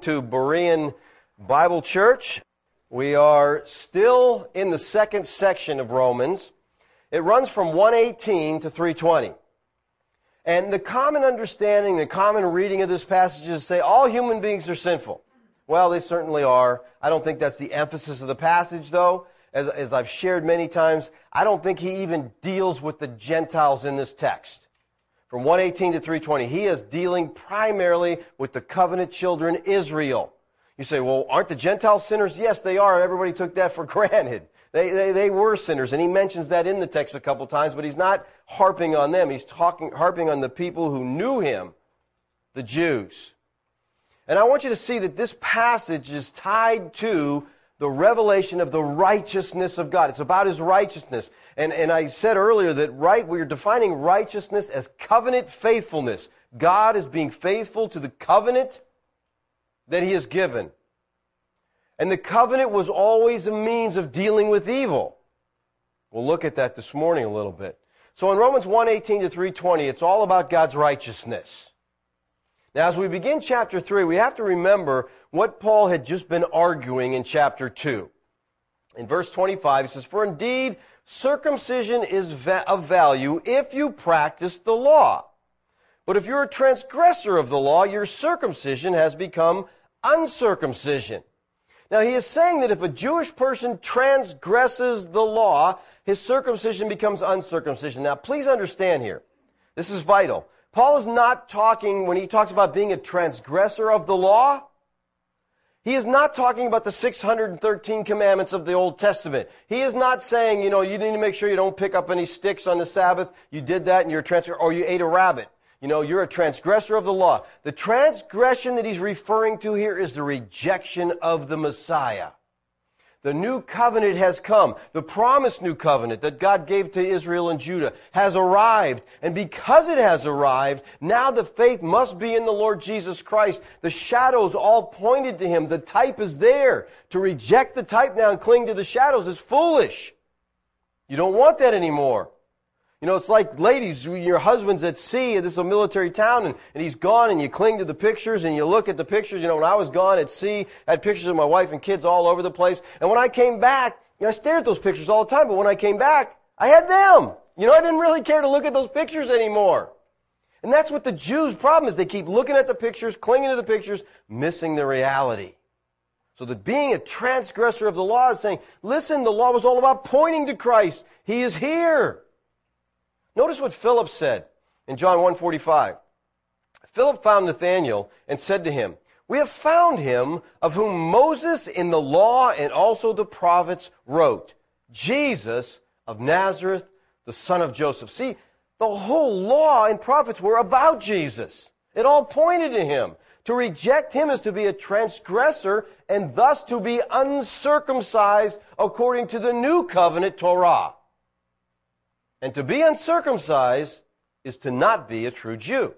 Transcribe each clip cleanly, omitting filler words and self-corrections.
to Berean Bible Church. We are still in the second section of Romans. It runs from 118 to 320. And the common understanding, the common reading of this passage is to say all human beings are sinful. Well, they certainly are. I don't think that's the emphasis of the passage, though. As I've shared many times, I don't think he even deals with the Gentiles in this text. From 118 to 320, he is dealing primarily with the covenant children, Israel. You say, well, aren't the Gentiles sinners? Yes, they are. Everybody took that for granted. They were sinners, and he mentions that in the text a couple times, but he's not harping on them. He's harping on the people who knew him, the Jews. And I want you to see that this passage is tied to the revelation of the righteousness of God. It's about His righteousness. And I said earlier that we're defining righteousness as covenant faithfulness. God is being faithful to the covenant that He has given. And the covenant was always a means of dealing with evil. We'll look at that this morning a little bit. So in Romans 1:18 to 3:20, it's all about God's righteousness. Now, as we begin chapter 3, we have to remember what Paul had just been arguing in chapter 2. In verse 25, he says, "For indeed, circumcision is of value if you practice the law. But if you're a transgressor of the law, your circumcision has become uncircumcision." Now, he is saying that if a Jewish person transgresses the law, his circumcision becomes uncircumcision. Now, please understand here, this is vital. Paul is not talking, when he talks about being a transgressor of the law, he is not talking about the 613 commandments of the Old Testament. He is not saying, you need to make sure you don't pick up any sticks on the Sabbath. You did that and you're a transgressor, or you ate a rabbit. You're a transgressor of the law. The transgression that he's referring to here is the rejection of the Messiah. The new covenant has come. The promised new covenant that God gave to Israel and Judah has arrived. And because it has arrived, now the faith must be in the Lord Jesus Christ. The shadows all pointed to Him. The type is there. To reject the type now and cling to the shadows is foolish. You don't want that anymore. It's like ladies, your husband's at sea, and this is a military town, and he's gone, and you cling to the pictures, and you look at the pictures. When I was gone at sea, I had pictures of my wife and kids all over the place. And when I came back, I stared at those pictures all the time, but when I came back, I had them. I didn't really care to look at those pictures anymore. And that's what the Jews' problem is. They keep looking at the pictures, clinging to the pictures, missing the reality. So that being a transgressor of the law is saying, listen, the law was all about pointing to Christ. He is here. Notice what Philip said in John 1:45. Philip found Nathanael and said to him, "We have found him of whom Moses in the law and also the prophets wrote, Jesus of Nazareth, the son of Joseph." See, the whole law and prophets were about Jesus. It all pointed to Him. To reject Him is to be a transgressor and thus to be uncircumcised according to the new covenant Torah. And to be uncircumcised is to not be a true Jew.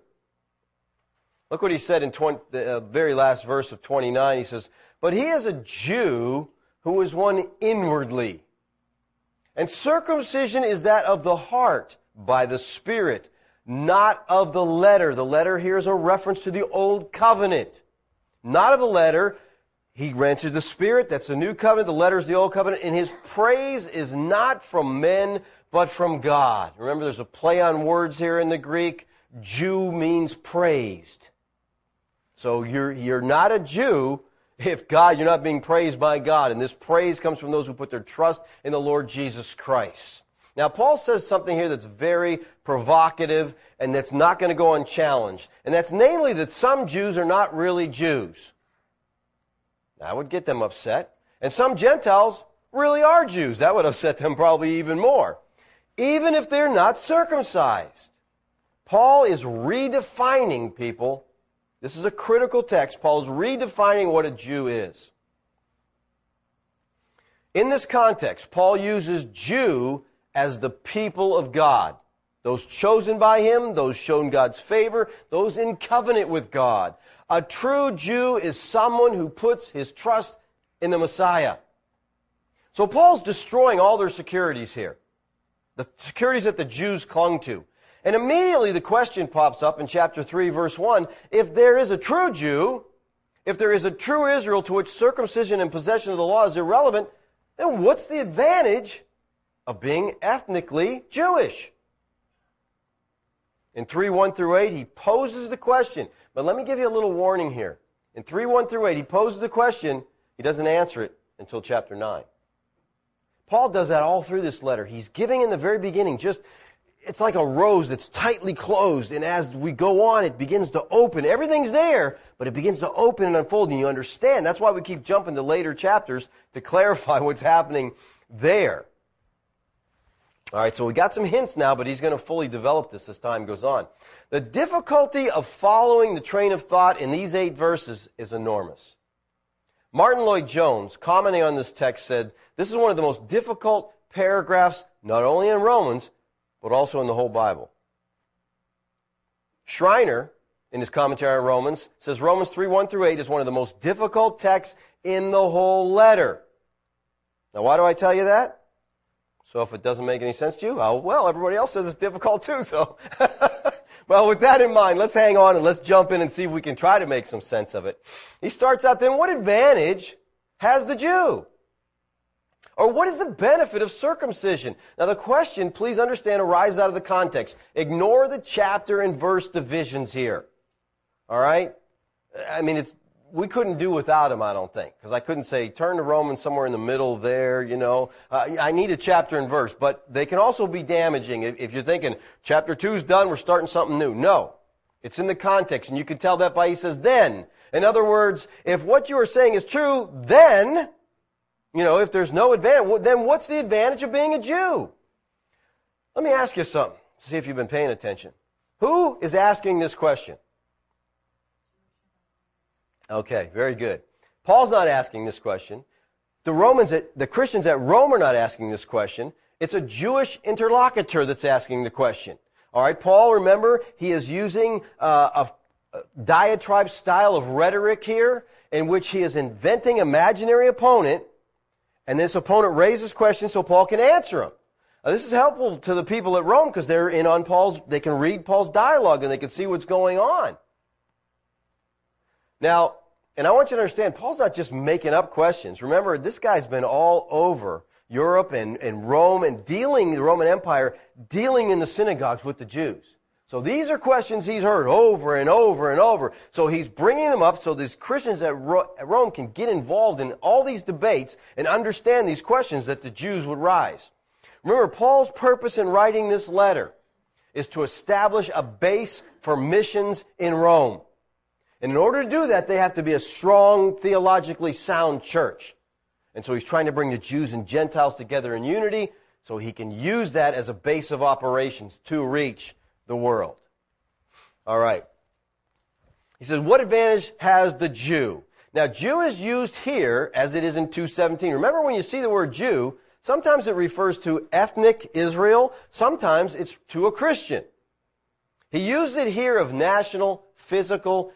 Look what he said in the very last verse of 29. He says, "But he is a Jew who is one inwardly. And circumcision is that of the heart by the Spirit, not of the letter." The letter here is a reference to the Old Covenant. Not of the letter. He mentions the Spirit. That's the New Covenant. The letter is the Old Covenant. And His praise is not from men, but from God. Remember, there's a play on words here in the Greek. Jew means praised. So you're not a Jew if you're not being praised by God. And this praise comes from those who put their trust in the Lord Jesus Christ. Now, Paul says something here that's very provocative and that's not going to go unchallenged. And that's namely that some Jews are not really Jews. That would get them upset. And some Gentiles really are Jews. That would upset them probably even more. Even if they're not circumcised. Paul is redefining people. This is a critical text. Paul is redefining what a Jew is. In this context, Paul uses Jew as the people of God. Those chosen by Him, those shown God's favor, those in covenant with God. A true Jew is someone who puts his trust in the Messiah. So Paul's destroying all their securities here. The securities that the Jews clung to. And immediately the question pops up in chapter 3, verse 1. If there is a true Jew, if there is a true Israel to which circumcision and possession of the law is irrelevant, then what's the advantage of being ethnically Jewish? In 3:1 through 8, he poses the question. But let me give you a little warning here. In 3:1 through 8, he poses the question. He doesn't answer it until chapter 9. Paul does that all through this letter. He's giving in the very beginning it's like a rose that's tightly closed, and as we go on, it begins to open. Everything's there, but it begins to open and unfold, and you understand. That's why we keep jumping to later chapters to clarify what's happening there. All right, so we got some hints now, but he's going to fully develop this as time goes on. The difficulty of following the train of thought in these 8 verses is enormous. Martin Lloyd-Jones, commenting on this text, said, this is one of the most difficult paragraphs, not only in Romans, but also in the whole Bible. Schreiner, in his commentary on Romans, says Romans 3:1 through 8 is one of the most difficult texts in the whole letter. Now, why do I tell you that? So if it doesn't make any sense to you, well, everybody else says it's difficult too, so. Well, with that in mind, let's hang on and let's jump in and see if we can try to make some sense of it. He starts out then, what advantage has the Jew? Or what is the benefit of circumcision? Now the question, please understand, arises out of the context. Ignore the chapter and verse divisions here. All right? I mean, we couldn't do without them, I don't think. Because I couldn't say, turn to Romans somewhere in the middle there, you know. I need a chapter and verse. But they can also be damaging. If you're thinking, chapter 2's done, we're starting something new. No. It's in the context. And you can tell that by, he says, then. In other words, if what you are saying is true, then, you know, if there's no advantage, then what's the advantage of being a Jew? Let me ask you something. See if you've been paying attention. Who is asking this question? Okay, very good. Paul's not asking this question. The Christians at Rome are not asking this question. It's a Jewish interlocutor that's asking the question. All right, Paul, remember, he is using a diatribe style of rhetoric here in which he is inventing imaginary opponent, and this opponent raises questions so Paul can answer them. Now, this is helpful to the people at Rome because they're in on they can read Paul's dialogue and they can see what's going on. Now, and I want you to understand, Paul's not just making up questions. Remember, this guy's been all over Europe and Rome and the Roman Empire, dealing in the synagogues with the Jews. So these are questions he's heard over and over and over. So he's bringing them up so these Christians at Rome can get involved in all these debates and understand these questions that the Jews would raise. Remember, Paul's purpose in writing this letter is to establish a base for missions in Rome. And in order to do that, they have to be a strong, theologically sound church. And so he's trying to bring the Jews and Gentiles together in unity so he can use that as a base of operations to reach the world. All right. He says, what advantage has the Jew? Now, Jew is used here as it is in 2:17. Remember, when you see the word Jew, sometimes it refers to ethnic Israel. Sometimes it's to a Christian. He used it here of national, physical,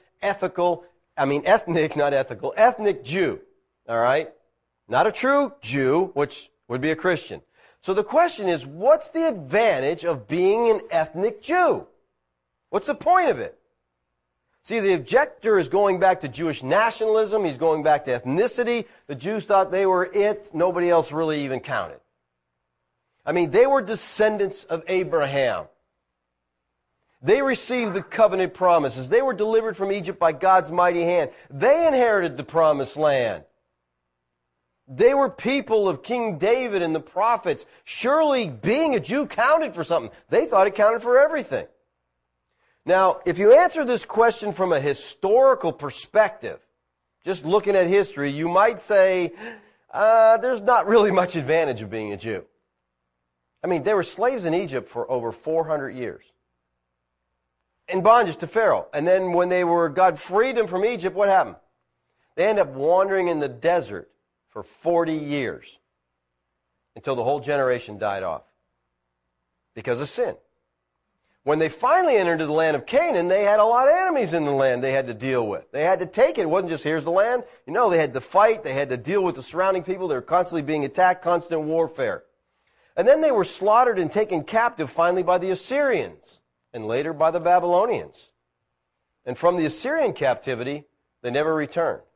ethnic, not ethical, ethnic Jew. All right? Not a true Jew, which would be a Christian. So the question is, what's the advantage of being an ethnic Jew? What's the point of it? See, the objector is going back to Jewish nationalism. He's going back to ethnicity. The Jews thought they were it. Nobody else really even counted. I mean, they were descendants of Abraham. They received the covenant promises. They were delivered from Egypt by God's mighty hand. They inherited the promised land. They were people of King David and the prophets. Surely being a Jew counted for something. They thought it counted for everything. Now, if you answer this question from a historical perspective, just looking at history, you might say, there's not really much advantage of being a Jew. I mean, they were slaves in Egypt for over 400 years. In bondage to Pharaoh. And then when God freed them from Egypt, what happened? They end up wandering in the desert for 40 years until the whole generation died off because of sin. When they finally entered the land of Canaan, they had a lot of enemies in the land they had to deal with. They had to take it. It wasn't just, here's the land. You know, they had to fight. They had to deal with the surrounding people. They were constantly being attacked, constant warfare. And then they were slaughtered and taken captive finally by the Assyrians and later by the Babylonians. And from the Assyrian captivity, they never returned.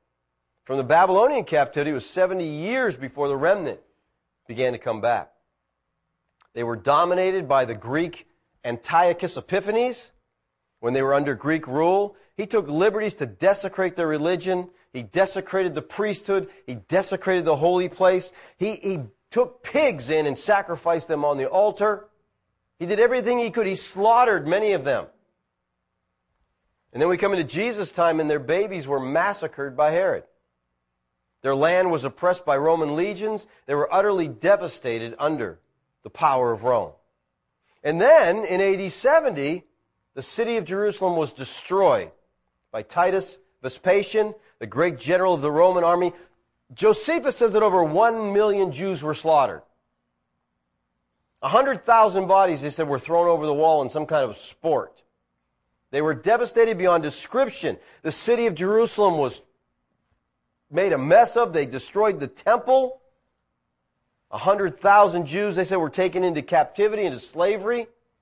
from the Babylonian captivity was 70 years before the remnant began to come back. They were dominated by the Greek Antiochus Epiphanes when they were under Greek rule. He took liberties to desecrate their religion. He desecrated the priesthood. He desecrated the holy place. He took pigs in and sacrificed them on the altar. He did everything he could. He slaughtered many of them. And then we come into Jesus' time, and their babies were massacred by Herod. Their land was oppressed by Roman legions. They were utterly devastated under the power of Rome. And then, in AD 70, the city of Jerusalem was destroyed by Titus Vespasian, the great general of the Roman army. Josephus says that over 1 million Jews were slaughtered. 100,000 bodies, they said, were thrown over the wall in some kind of sport. They were devastated beyond description. The city of Jerusalem was made a mess of. They destroyed the temple. 100,000 Jews, they said, were taken into captivity, into slavery.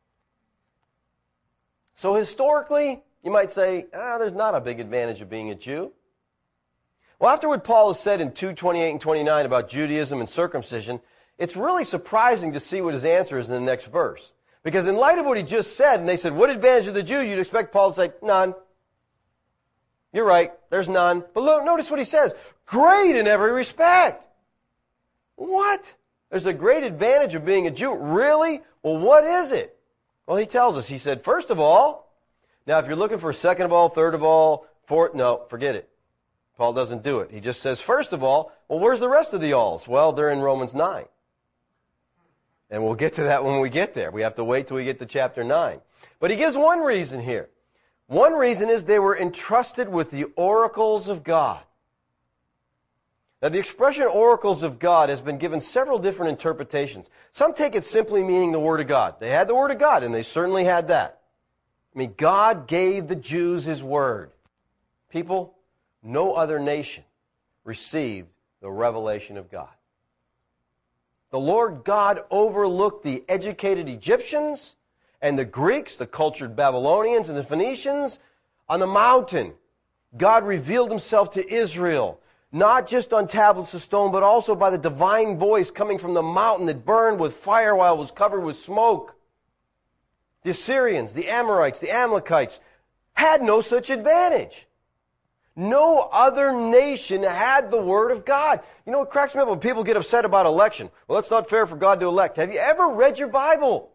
So historically, you might say, there's not a big advantage of being a Jew. Well, after what Paul has said in 2:28 and 29 about Judaism and circumcision, it's really surprising to see what his answer is in the next verse. Because in light of what he just said, and they said, what advantage of the Jew? You'd expect Paul to say, none. You're right, there's none. But look, notice what he says. Great in every respect. What? There's a great advantage of being a Jew. Really? Well, what is it? Well, he tells us. He said, first of all, now if you're looking for second of all, third of all, fourth, no, forget it. Paul doesn't do it. He just says, first of all, well, where's the rest of the alls? Well, they're in Romans 9. And we'll get to that when we get there. We have to wait till we get to chapter 9. But he gives one reason here. One reason is they were entrusted with the oracles of God. Now, the expression oracles of God has been given several different interpretations. Some take it simply meaning the Word of God. They had the Word of God, and they certainly had that. I mean, God gave the Jews His Word. People, no other nation received the revelation of God. The Lord God overlooked the educated Egyptians and the Greeks, the cultured Babylonians and the Phoenicians on the mountain. God revealed Himself to Israel, not just on tablets of stone, but also by the divine voice coming from the mountain that burned with fire while it was covered with smoke. The Assyrians, the Amorites, the Amalekites had no such advantage. No other nation had the Word of God. You know what cracks me up when people get upset about election? Well, it's not fair for God to elect. Have you ever read your Bible?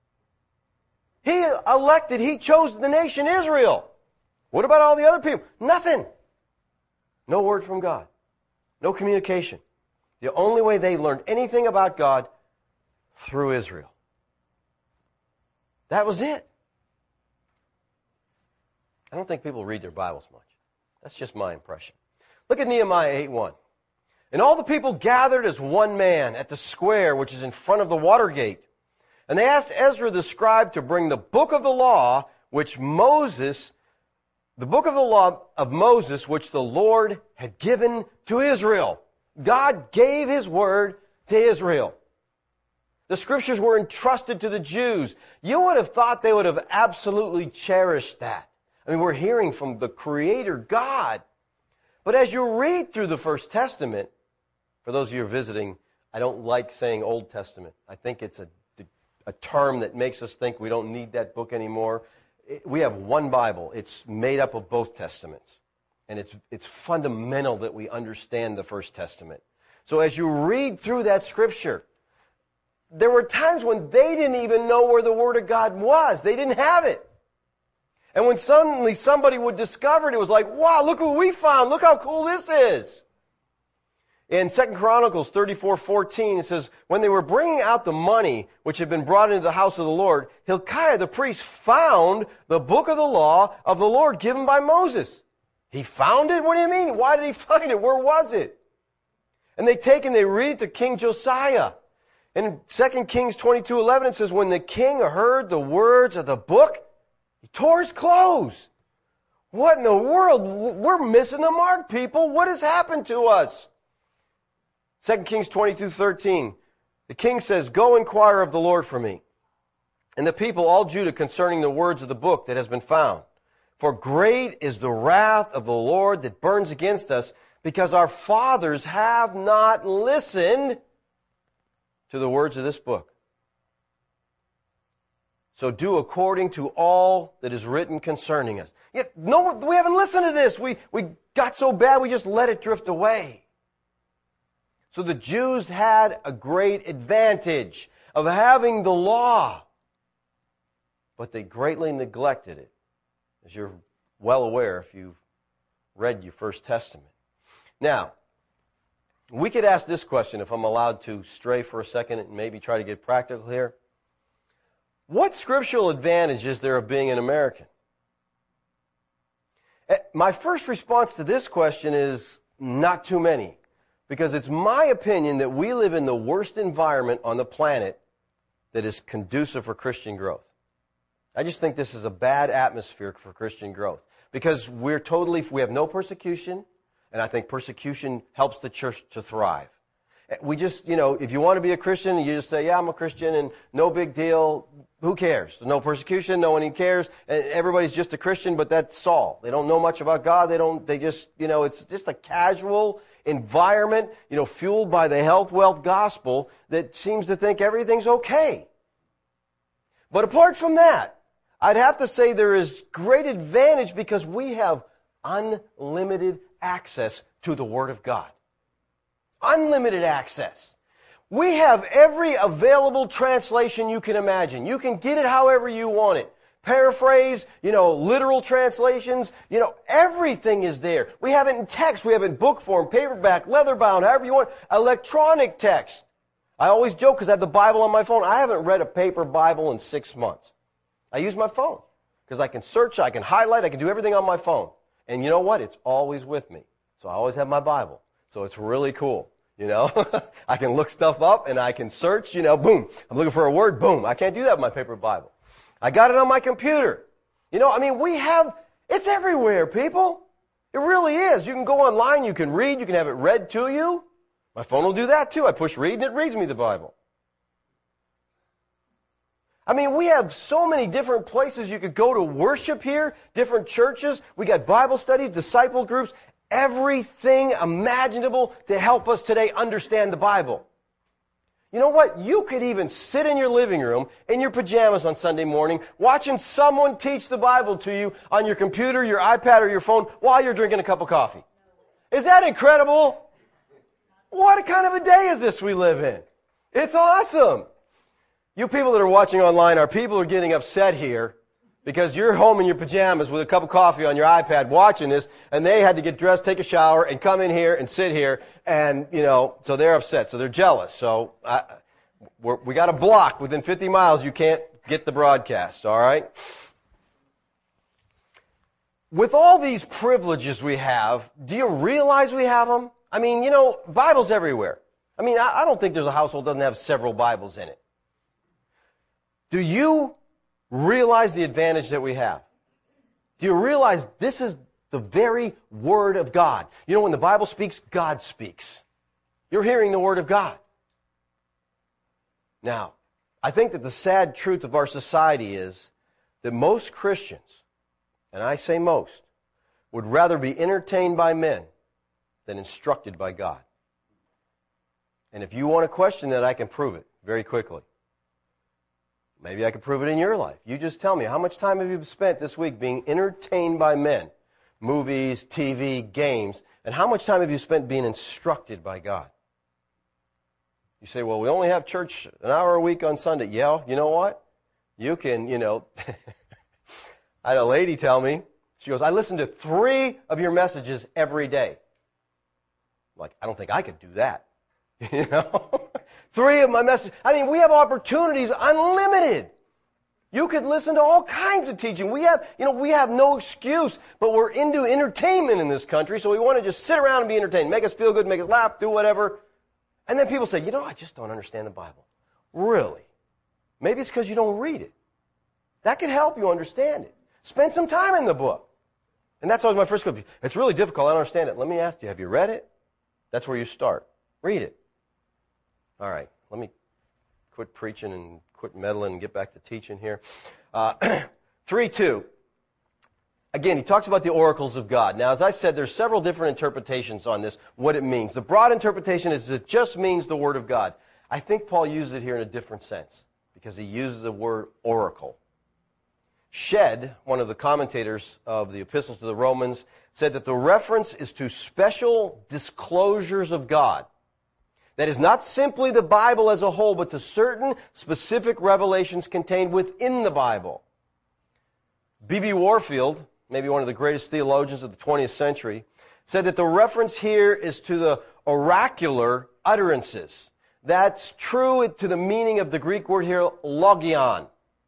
He elected, He chose the nation Israel. What about all the other people? Nothing. No word from God. No communication. The only way they learned anything about God, through Israel. That was it. I don't think people read their Bibles much. That's just my impression. Look at Nehemiah 8:1. And all the people gathered as one man at the square which is in front of the water gate. And they asked Ezra the scribe to bring the book of the law which Moses, the book of the law of Moses which the Lord had given to Israel. God gave His word to Israel. The scriptures were entrusted to the Jews. You would have thought they would have absolutely cherished that. I mean, we're hearing from the Creator God. But as you read through the First Testament, for those of you who are visiting, I don't like saying Old Testament. I think it's a term that makes us think we don't need that book anymore. We have one Bible. It's made up of both Testaments. And it's fundamental that we understand the First Testament. So as you read through that Scripture, there were times when they didn't even know where the Word of God was. They didn't have it. And when suddenly somebody would discover it, it was like, wow, look what we found. Look how cool this is. In 2 Chronicles 34:14, it says, when they were bringing out the money which had been brought into the house of the Lord, Hilkiah the priest found the book of the law of the Lord given by Moses. He found it? What do you mean? Why did he find it? Where was it? And they read it to King Josiah. In 2 Kings 22:11, it says, when the king heard the words of the book, he tore his clothes. What in the world? We're missing the mark, people. What has happened to us? 2 Kings 22:13. The king says, go inquire of the Lord for me, and the people, all Judah, concerning the words of the book that has been found. For great is the wrath of the Lord that burns against us, because our fathers have not listened to the words of this book. So do according to all that is written concerning us. Yet, no, we haven't listened to this. We got so bad we just let it drift away. So the Jews had a great advantage of having the law, but they greatly neglected it, as you're well aware if you've read your First Testament. Now, we could ask this question, if I'm allowed to stray for a second and maybe try to get practical here. What scriptural advantage is there of being an American? My first response to this question is not too many, because it's my opinion that we live in the worst environment on the planet that is conducive for Christian growth. I just think this is a bad atmosphere for Christian growth, because we have no persecution, and I think persecution helps the church to thrive. We just, if you want to be a Christian, you just say, yeah, I'm a Christian, and no big deal. Who cares? There's no persecution. No one even cares. And everybody's just a Christian, but that's all. They don't know much about God. It's just a casual environment, fueled by the health, wealth gospel that seems to think everything's okay. But apart from that, I'd have to say there is great advantage because we have unlimited access to the Word of God. Unlimited access. We have every available translation you can imagine. You can get it however you want it. Paraphrase, literal translations, everything is there. We have it in text, we have it in book form, paperback, leatherbound, however you want, electronic text. I always joke because I have the Bible on my phone. I haven't read a paper Bible in 6 months. I use my phone because I can search, I can highlight, I can do everything on my phone. And you know what? It's always with me. So I always have my Bible. So it's really cool. I can look stuff up and I can search, boom. I'm looking for a word, boom. I can't do that with my paper Bible. I got it on my computer. It's everywhere, people. It really is. You can go online, you can read, you can have it read to you. My phone will do that too. I push read and it reads me the Bible. We have so many different places you could go to worship here, different churches. We got Bible studies, disciple groups, everything imaginable to help us today understand the Bible. You know what? You could even sit in your living room in your pajamas on Sunday morning watching someone teach the Bible to you on your computer, your iPad, or your phone while you're drinking a cup of coffee. Is that incredible? What kind of a day is this we live in? It's awesome. You people that are watching online, our people are getting upset here because you're home in your pajamas with a cup of coffee on your iPad watching this, and they had to get dressed, take a shower, and come in here and sit here, and, so they're upset. So they're jealous. So we got a block within 50 miles. You can't get the broadcast, all right? With all these privileges we have, do you realize we have them? Bibles everywhere. I don't think there's a household that doesn't have several Bibles in it. Do you realize the advantage that we have? Do you realize this is the very Word of God? When the Bible speaks, God speaks. You're hearing the Word of God. Now, I think that the sad truth of our society is that most Christians, and I say most, would rather be entertained by men than instructed by God. And if you want to question that, I can prove it very quickly. Maybe I could prove it in your life. You just tell me, how much time have you spent this week being entertained by men? Movies, TV, games. And how much time have you spent being instructed by God? You say, well, we only have church an hour a week on Sunday. Yeah, you know what? You can, I had a lady tell me, she goes, I listen to 3 of your messages every day. I'm like, I don't think I could do that. 3 of my messages. We have opportunities unlimited. You could listen to all kinds of teaching. We have no excuse, but we're into entertainment in this country, so we want to just sit around and be entertained. Make us feel good, make us laugh, do whatever. And then people say, I just don't understand the Bible. Really? Maybe it's because you don't read it. That could help you understand it. Spend some time in the book. And that's always my first question. It's really difficult. I don't understand it. Let me ask you, have you read it? That's where you start. Read it. All right, let me quit preaching and quit meddling and get back to teaching here. 3:2. Again, he talks about the oracles of God. Now, as I said, there's several different interpretations on this, what it means. The broad interpretation is it just means the Word of God. I think Paul uses it here in a different sense because he uses the word oracle. Shedd, one of the commentators of the epistles to the Romans, said that the reference is to special disclosures of God. That is not simply the Bible as a whole, but to certain specific revelations contained within the Bible. B.B. Warfield, maybe one of the greatest theologians of the 20th century, said that the reference here is to the oracular utterances. That's true to the meaning of the Greek word here, logion,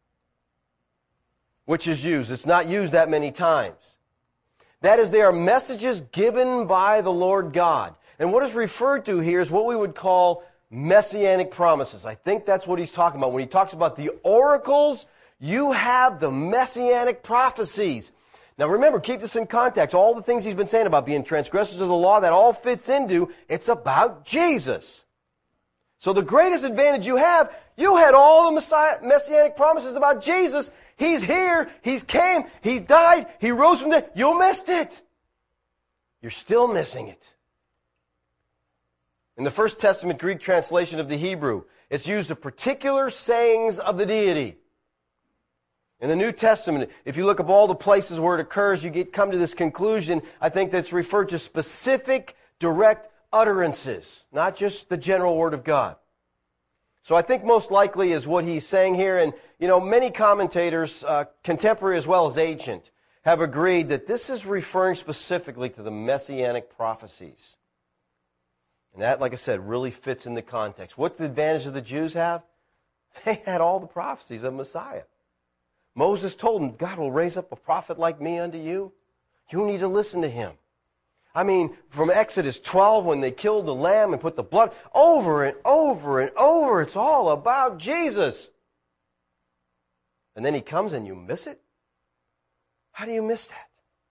which is used. It's not used that many times. That is, they are messages given by the Lord God. And what is referred to here is what we would call messianic promises. I think that's what he's talking about. When he talks about the oracles, you have the messianic prophecies. Now remember, keep this in context. All the things he's been saying about being transgressors of the law, that all fits into, it's about Jesus. So the greatest advantage you had all the messianic promises about Jesus. He's here, He's came, He died, He rose from the dead. You missed it. You're still missing it. In the First Testament Greek translation of the Hebrew, it's used of particular sayings of the deity. In the New Testament, if you look up all the places where it occurs, you come to this conclusion, I think that's referred to specific, direct utterances, not just the general Word of God. So I think most likely is what he's saying here, and many commentators, contemporary as well as ancient, have agreed that this is referring specifically to the messianic prophecies. And that, like I said, really fits in the context. What the advantage of the Jews have? They had all the prophecies of Messiah. Moses told them, God will raise up a prophet like me unto you. You need to listen to him. I mean, from Exodus 12, when they killed the lamb and put the blood, over and over and over, it's all about Jesus. And then he comes and you miss it? How do you miss that?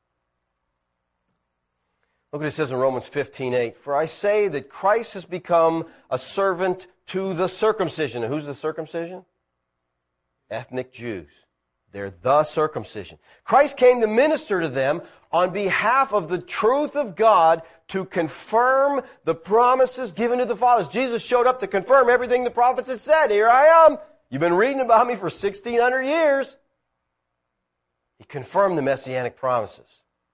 Look what it says in Romans 15:8. For I say that Christ has become a servant to the circumcision. And who's the circumcision? Ethnic Jews. They're the circumcision. Christ came to minister to them on behalf of the truth of God to confirm the promises given to the fathers. Jesus showed up to confirm everything the prophets had said. Here I am. You've been reading about me for 1,600 years. He confirmed the messianic promises.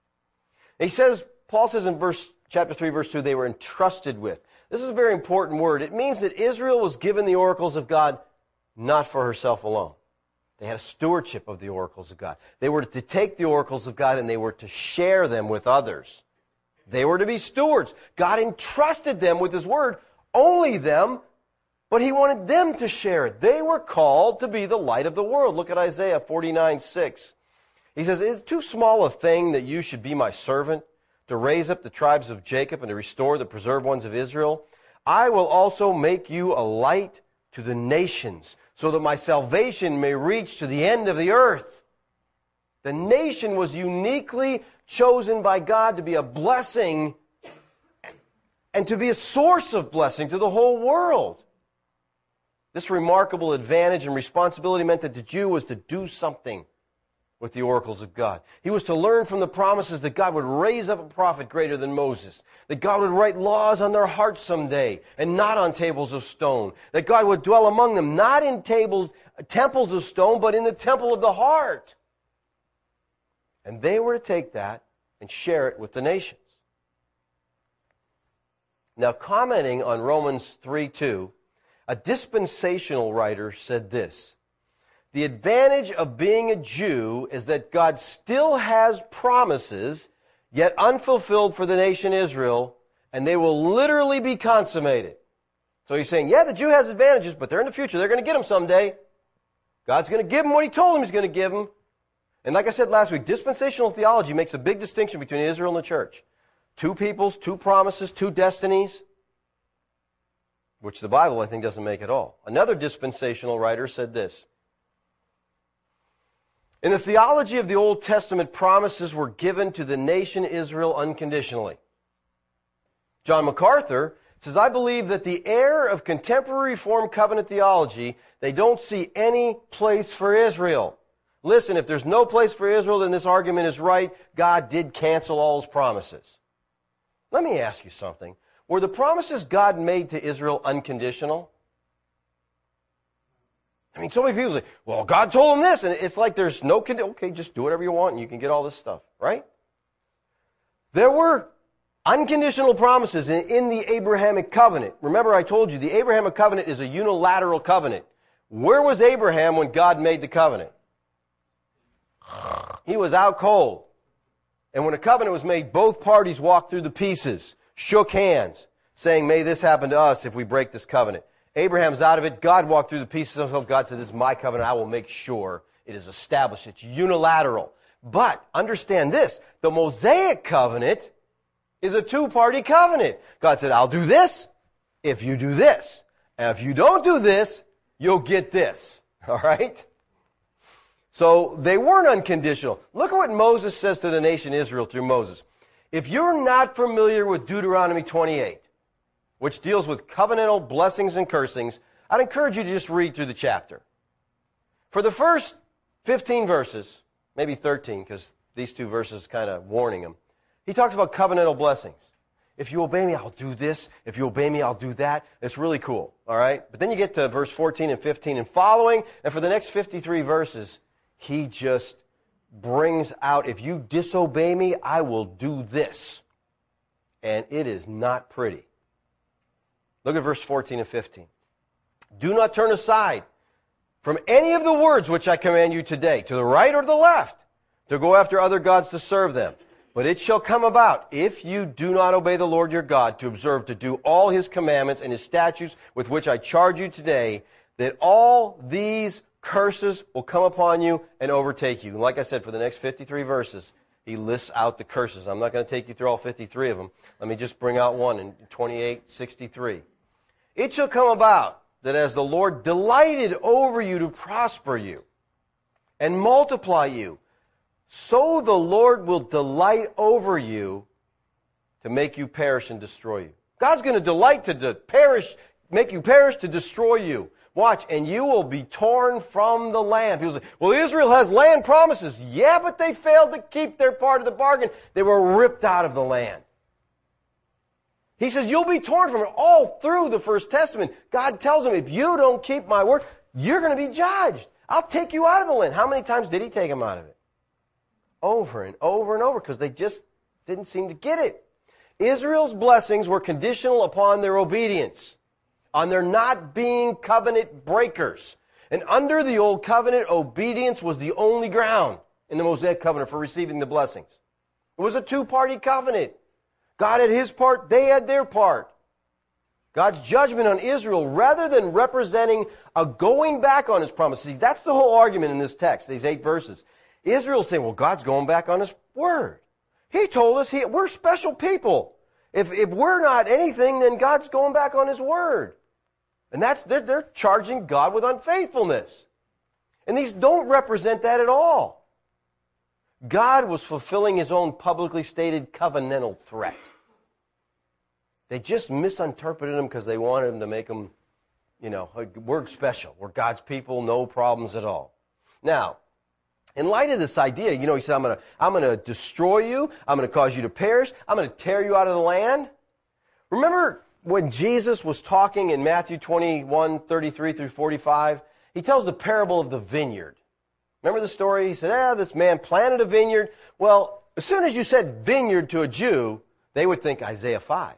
Paul says in chapter 3, verse 2, they were entrusted with. This is a very important word. It means that Israel was given the oracles of God not for herself alone. They had a stewardship of the oracles of God. They were to take the oracles of God and they were to share them with others. They were to be stewards. God entrusted them with His Word, only them, but He wanted them to share it. They were called to be the light of the world. Look at Isaiah 49:6. He says, "Is it too small a thing that you should be my servant, to raise up the tribes of Jacob and to restore the preserved ones of Israel? I will also make you a light to the nations, so that my salvation may reach to the end of the earth." The nation was uniquely chosen by God to be a blessing and to be a source of blessing to the whole world. This remarkable advantage and responsibility meant that the Jew was to do something with the oracles of God. He was to learn from the promises that God would raise up a prophet greater than Moses, that God would write laws on their hearts someday and not on tables of stone, that God would dwell among them not in temples of stone, but in the temple of the heart. And they were to take that and share it with the nations. Now, commenting on Romans 3:2, a dispensational writer said this: the advantage of being a Jew is that God still has promises, yet unfulfilled for the nation Israel, and they will literally be consummated. So he's saying, yeah, the Jew has advantages, but they're in the future. They're going to get them someday. God's going to give them what He told him He's going to give them. And like I said last week, dispensational theology makes a big distinction between Israel and the church. Two peoples, two promises, two destinies, which the Bible, I think, doesn't make at all. Another dispensational writer said this: in the theology of the Old Testament, promises were given to the nation Israel unconditionally. John MacArthur says, I believe that the error of contemporary Reformed covenant theology, they don't see any place for Israel. Listen, if there's no place for Israel, then this argument is right. God did cancel all His promises. Let me ask you something. Were the promises God made to Israel unconditional? I mean, so many people say, well, God told them this, and it's like there's no condition. Okay, just do whatever you want and you can get all this stuff, right? There were unconditional promises in the Abrahamic covenant. Remember, I told you, the Abrahamic covenant is a unilateral covenant. Where was Abraham when God made the covenant? He was out cold. And when a covenant was made, both parties walked through the pieces, shook hands, saying, may this happen to us if we break this covenant. Abraham's out of it. God walked through the pieces of God said, this is my covenant. I will make sure it is established. It's unilateral. But understand this, the Mosaic covenant is a two-party covenant. God said, I'll do this if you do this. And if you don't do this, you'll get this. All right? So they weren't unconditional. Look at what Moses says to the nation Israel through Moses. If you're not familiar with Deuteronomy 28, which deals with covenantal blessings and cursings, I'd encourage you to just read through the chapter. For the first 15 verses, maybe 13, because these two verses kind of warning them, he talks about covenantal blessings. If you obey me, I'll do this. If you obey me, I'll do that. It's really cool, all right? But then you get to verse 14 and 15 and following, and for the next 53 verses, he just brings out, if you disobey me, I will do this. And it is not pretty. Look at verse 14 and 15. Do not turn aside from any of the words which I command you today, to the right or to the left, to go after other gods to serve them. But it shall come about, if you do not obey the Lord your God, to observe, to do all His commandments and His statutes with which I charge you today, that all these curses will come upon you and overtake you. And like I said, for the next 53 verses, he lists out the curses. I'm not going to take you through all 53 of them. Let me just bring out one in 28:63. It shall come about that as the Lord delighted over you to prosper you and multiply you, so the Lord will delight over you to make you perish and destroy you. God's going to delight to perish, make you perish, to destroy you. Watch, and you will be torn from the land. People say, well, Israel has land promises. Yeah, but they failed to keep their part of the bargain. They were ripped out of the land. He says, you'll be torn from it. All through the First Testament, God tells them, if you don't keep my word, you're going to be judged. I'll take you out of the land. How many times did He take them out of it? Over and over and over, because they just didn't seem to get it. Israel's blessings were conditional upon their obedience, on their not being covenant breakers. And under the Old Covenant, obedience was the only ground in the Mosaic Covenant for receiving the blessings. It was a two-party covenant. God had His part, they had their part. God's judgment on Israel, rather than representing a going back on His promises. See, that's the whole argument in this text, these 8 verses. Israel's saying, well, God's going back on His word. He told us we're special people. If we're not anything, then God's going back on His word. And they're charging God with unfaithfulness. And these don't represent that at all. God was fulfilling His own publicly stated covenantal threat. They just misinterpreted Him because they wanted Him to make them, we're special. We're God's people, no problems at all. Now, in light of this idea, He said, I'm going to destroy you. I'm going to cause you to perish. I'm going to tear you out of the land. Remember when Jesus was talking in Matthew 21:33 through 45, He tells the parable of the vineyard. Remember the story? He said, this man planted a vineyard. Well, as soon as you said vineyard to a Jew, they would think Isaiah 5.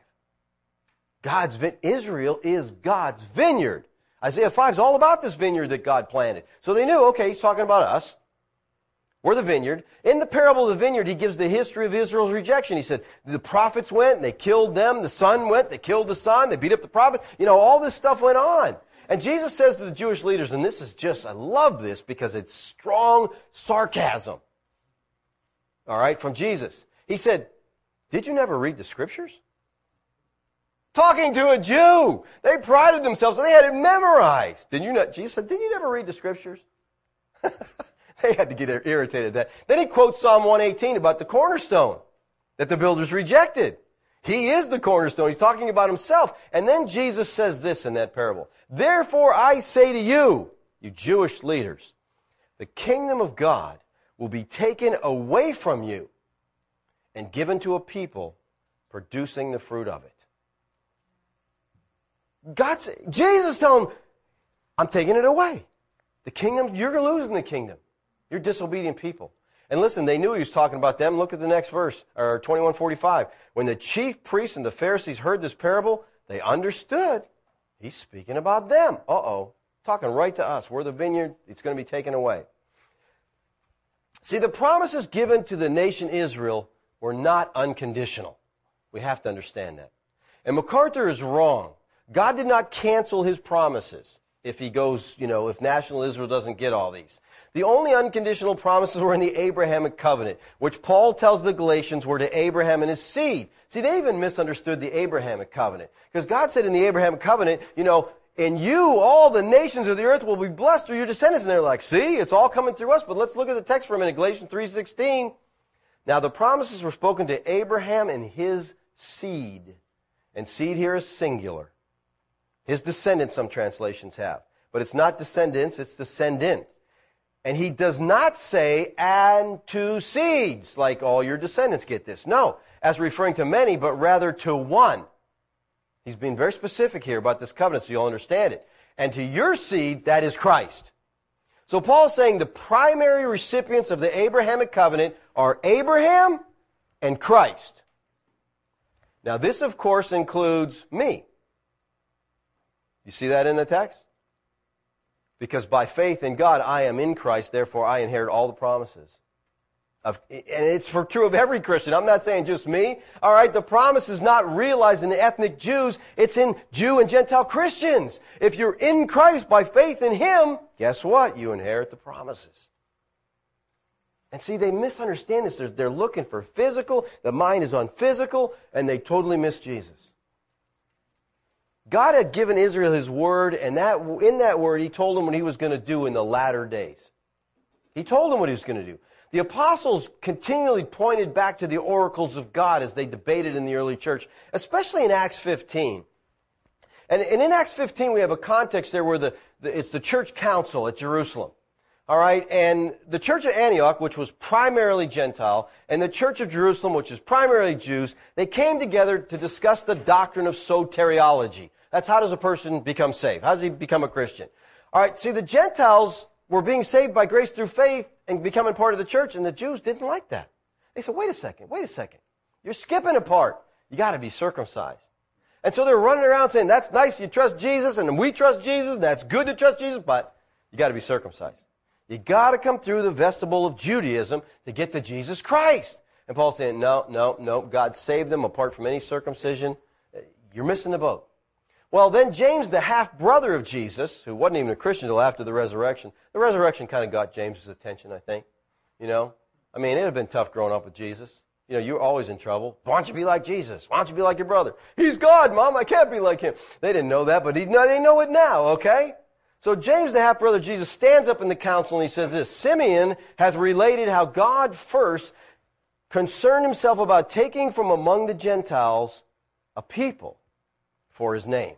Israel is God's vineyard. Isaiah 5 is all about this vineyard that God planted. So they knew, okay, He's talking about us. We're the vineyard. In the parable of the vineyard, He gives the history of Israel's rejection. He said, the prophets went and they killed them. The son went, they killed the son. They beat up the prophet. All this stuff went on. And Jesus says to the Jewish leaders, and this is just, I love this because it's strong sarcasm. All right, from Jesus. He said, did you never read the Scriptures? Talking to a Jew. They prided themselves and they had it memorized. Jesus said, did you never read the Scriptures? They had to get irritated at that. Then He quotes Psalm 118 about the cornerstone that the builders rejected. He is the cornerstone. He's talking about Himself. And then Jesus says this in that parable. Therefore I say to you, you Jewish leaders, the kingdom of God will be taken away from you and given to a people producing the fruit of it. Jesus telling them, I'm taking it away. The kingdom, you're losing the kingdom. You're disobedient people. And listen, they knew he was talking about them. Look at the next verse, or 21:45. When the chief priests and the Pharisees heard this parable, they understood he's speaking about them. Talking right to us. We're the vineyard. It's going to be taken away. See, the promises given to the nation Israel were not unconditional. We have to understand that. And MacArthur is wrong. God did not cancel his promises if he goes, if national Israel doesn't get all these. The only unconditional promises were in the Abrahamic covenant, which Paul tells the Galatians were to Abraham and his seed. See, they even misunderstood the Abrahamic covenant. Because God said in the Abrahamic covenant, in you, all the nations of the earth will be blessed through your descendants. And they're like, see, it's all coming through us. But let's look at the text for a minute, Galatians 3:16. Now the promises were spoken to Abraham and his seed. And seed here is singular. His descendants, some translations have. But it's not descendants, it's descendant. And he does not say, and to seeds, like all your descendants get this. No, as referring to many, but rather to one. He's being very specific here about this covenant so you'll understand it. And to your seed, that is Christ. So Paul's saying the primary recipients of the Abrahamic covenant are Abraham and Christ. Now this, of course, includes me. You see that in the text? Because by faith in God, I am in Christ, therefore I inherit all the promises. And it's true of every Christian. I'm not saying just me. All right, the promise is not realized in the ethnic Jews. It's in Jew and Gentile Christians. If you're in Christ by faith in Him, guess what? You inherit the promises. And see, they misunderstand this. They're looking for physical. The mind is on physical, and they totally miss Jesus. God had given Israel His word, and in that word, He told them what He was going to do in the latter days. He told them what He was going to do. The apostles continually pointed back to the oracles of God as they debated in the early church, especially in Acts 15. And in Acts 15, we have a context there where it's the church council at Jerusalem. All right, and the church of Antioch, which was primarily Gentile, and the church of Jerusalem, which is primarily Jews, they came together to discuss the doctrine of soteriology. That's how does a person become saved? How does he become a Christian? All right, see, the Gentiles were being saved by grace through faith and becoming part of the church, and the Jews didn't like that. They said, wait a second. You're skipping a part. You got to be circumcised. And so they're running around saying, that's nice, you trust Jesus, and we trust Jesus, and that's good to trust Jesus, but you got to be circumcised. You got to come through the vestibule of Judaism to get to Jesus Christ. And Paul's saying, no, God saved them apart from any circumcision. You're missing the boat. Well, then James, the half-brother of Jesus, who wasn't even a Christian until after the resurrection kind of got James's attention, I think. It would have been tough growing up with Jesus. You were always in trouble. Why don't you be like Jesus? Why don't you be like your brother? He's God, Mom. I can't be like him. They didn't know that, but they know it now, okay? So James, the half-brother of Jesus, stands up in the council and he says this, Simeon hath related how God first concerned Himself about taking from among the Gentiles a people for His name.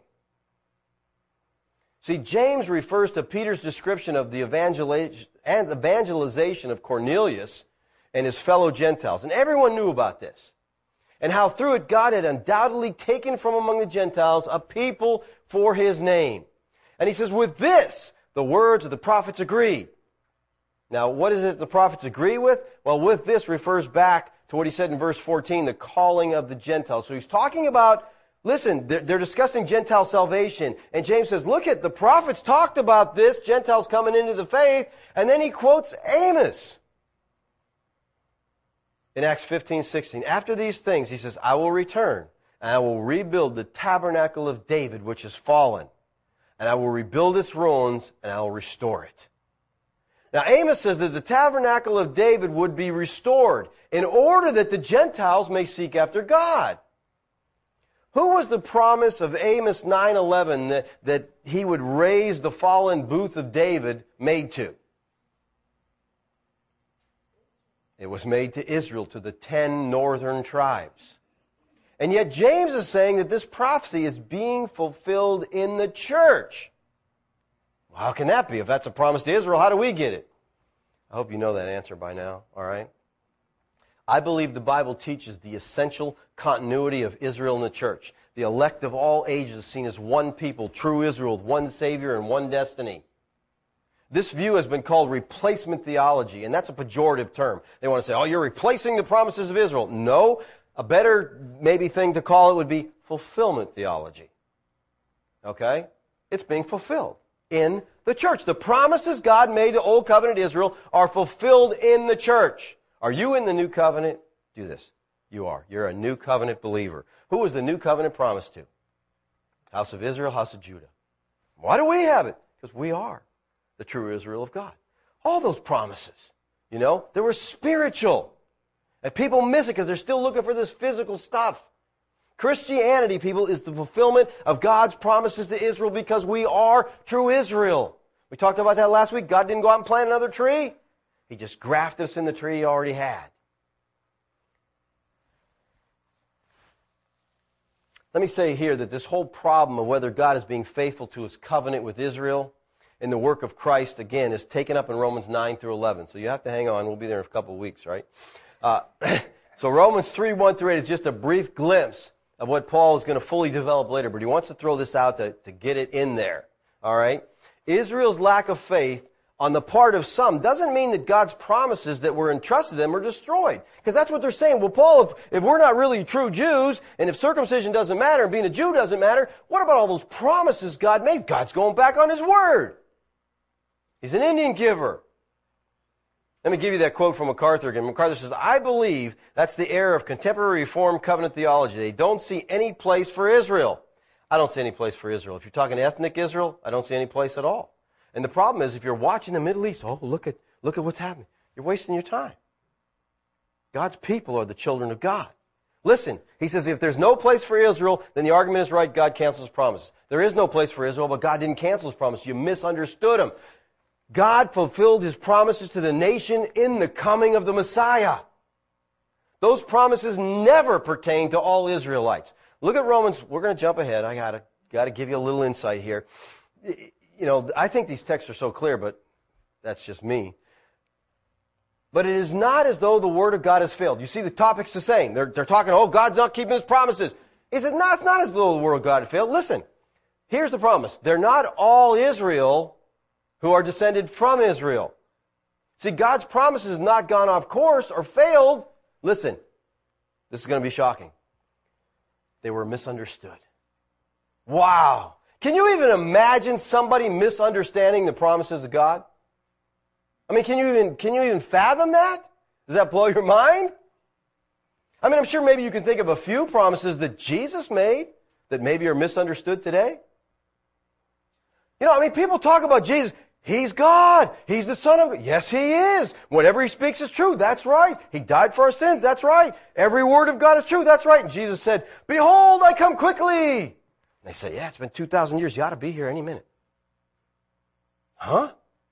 See, James refers to Peter's description of the evangelization of Cornelius and his fellow Gentiles. And everyone knew about this. And how through it God had undoubtedly taken from among the Gentiles a people for His name. And he says, with this, the words of the prophets agreed. Now, what is it the prophets agree with? Well, with this refers back to what he said in verse 14, the calling of the Gentiles. So he's talking about, listen, they're discussing Gentile salvation. And James says, look at the prophets talked about this, Gentiles coming into the faith. And then he quotes Amos in Acts 15:16. After these things, he says, I will return and I will rebuild the tabernacle of David, which is fallen. And I will rebuild its ruins and I will restore it. Now Amos says that the tabernacle of David would be restored in order that the Gentiles may seek after God. Who was the promise of Amos 9:11 that he would raise the fallen booth of David made to? It was made to Israel, to the 10 northern tribes. And yet James is saying that this prophecy is being fulfilled in the church. Well, how can that be? If that's a promise to Israel, how do we get it? I hope you know that answer by now, all right? I believe the Bible teaches the essential continuity of Israel and the church. The elect of all ages is seen as one people, true Israel, with one Savior and one destiny. This view has been called replacement theology, and that's a pejorative term. They want to say, oh, you're replacing the promises of Israel. No, a better maybe thing to call it would be fulfillment theology. Okay? It's being fulfilled in the church. The promises God made to Old Covenant Israel are fulfilled in the church. Are you in the New Covenant? Do this. You are. You're a New Covenant believer. Who was the New Covenant promised to? House of Israel, House of Judah. Why do we have it? Because we are the true Israel of God. All those promises, they were spiritual. And people miss it because they're still looking for this physical stuff. Christianity, people, is the fulfillment of God's promises to Israel because we are true Israel. We talked about that last week. God didn't go out and plant another tree. He just grafted us in the tree He already had. Let me say here that this whole problem of whether God is being faithful to His covenant with Israel in the work of Christ, again, is taken up in Romans 9 through 11. So you have to hang on. We'll be there in a couple of weeks, right? So Romans 3, 1 through 8 is just a brief glimpse of what Paul is going to fully develop later, but he wants to throw this out to get it in there, all right? Israel's lack of faith on the part of some doesn't mean that God's promises that were entrusted to them are destroyed. Because that's what they're saying. Well, Paul, if we're not really true Jews, and if circumcision doesn't matter, and being a Jew doesn't matter, what about all those promises God made? God's going back on His word. He's an Indian giver. Let me give you that quote from MacArthur again. MacArthur says, I believe that's the error of contemporary Reformed covenant theology. They don't see any place for Israel. I don't see any place for Israel. If you're talking ethnic Israel, I don't see any place at all. And the problem is, if you're watching the Middle East, oh, look at what's happening. You're wasting your time. God's people are the children of God. Listen, he says, if there's no place for Israel, then the argument is right, God cancels promises. There is no place for Israel, but God didn't cancel His promise. You misunderstood Him. God fulfilled His promises to the nation in the coming of the Messiah. Those promises never pertain to all Israelites. Look at Romans. We're going to jump ahead. I got to give you a little insight here. I think these texts are so clear, but that's just me. But it is not as though the Word of God has failed. You see, the topic's the same. They're talking, oh, God's not keeping His promises. He said, no, it's not as though the Word of God had failed. Listen, here's the promise. They're not all Israel who are descended from Israel. See, God's promises have not gone off course or failed. Listen, this is going to be shocking. They were misunderstood. Wow. Can you even imagine somebody misunderstanding the promises of God? I mean, can you even fathom that? Does that blow your mind? I mean, I'm sure maybe you can think of a few promises that Jesus made that maybe are misunderstood today. People talk about Jesus. He's God. He's the Son of God. Yes, He is. Whatever He speaks is true. That's right. He died for our sins. That's right. Every word of God is true. That's right. And Jesus said, behold, I come quickly. And they say, yeah, it's been 2,000 years. You ought to be here any minute. Huh?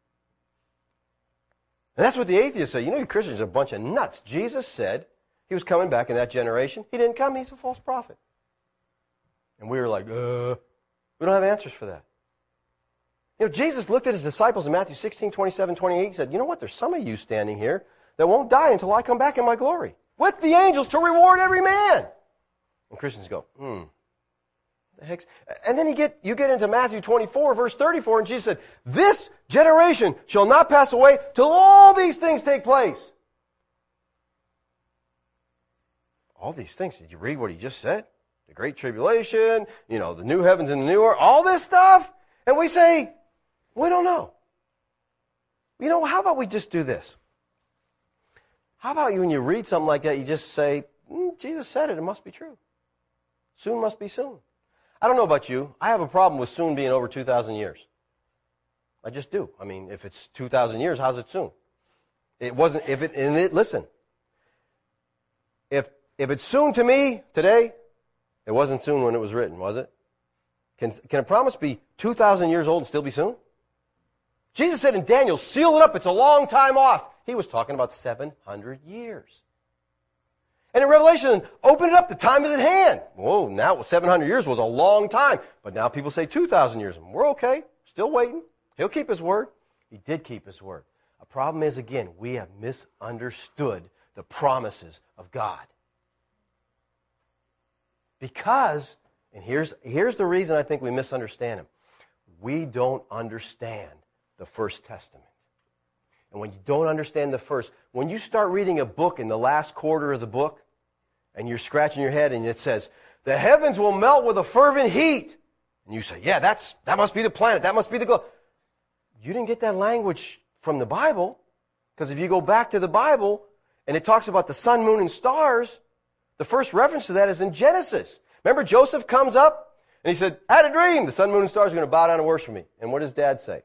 And that's what the atheists say. You Christians are a bunch of nuts. Jesus said He was coming back in that generation. He didn't come. He's a false prophet. And we were like, we don't have answers for that. Jesus looked at His disciples in Matthew 16, 27, 28. He said, you know what? There's some of you standing here that won't die until I come back in my glory with the angels to reward every man. And Christians go, the heck? And then you get into Matthew 24, verse 34, and Jesus said, this generation shall not pass away till all these things take place. All these things. Did you read what He just said? The Great Tribulation, the new heavens and the new earth, all this stuff. And we say, we don't know. How about we just do this? How about when you read something like that, you just say, Jesus said it, it must be true. Soon must be soon. I don't know about you. I have a problem with soon being over 2,000 years. I just do. I mean, if it's 2,000 years, how's it soon? It wasn't, listen. If it's soon to me today, it wasn't soon when it was written, was it? Can a promise be 2,000 years old and still be soon? Jesus said in Daniel, seal it up, it's a long time off. He was talking about 700 years. And in Revelation, open it up, the time is at hand. Whoa, now 700 years was a long time. But now people say 2,000 years. We're okay, still waiting. He'll keep His word. He did keep His word. The problem is, again, we have misunderstood the promises of God. Because, and here's the reason I think we misunderstand them. We don't understand the First Testament. And when you don't understand the first, when you start reading a book in the last quarter of the book, and you're scratching your head and it says, the heavens will melt with a fervent heat. And you say, yeah, that must be the planet, that must be the globe. You didn't get that language from the Bible, because if you go back to the Bible and it talks about the sun, moon, and stars, the first reference to that is in Genesis. Remember, Joseph comes up and he said, I had a dream. The sun, moon, and stars are going to bow down and worship me. And what does Dad say?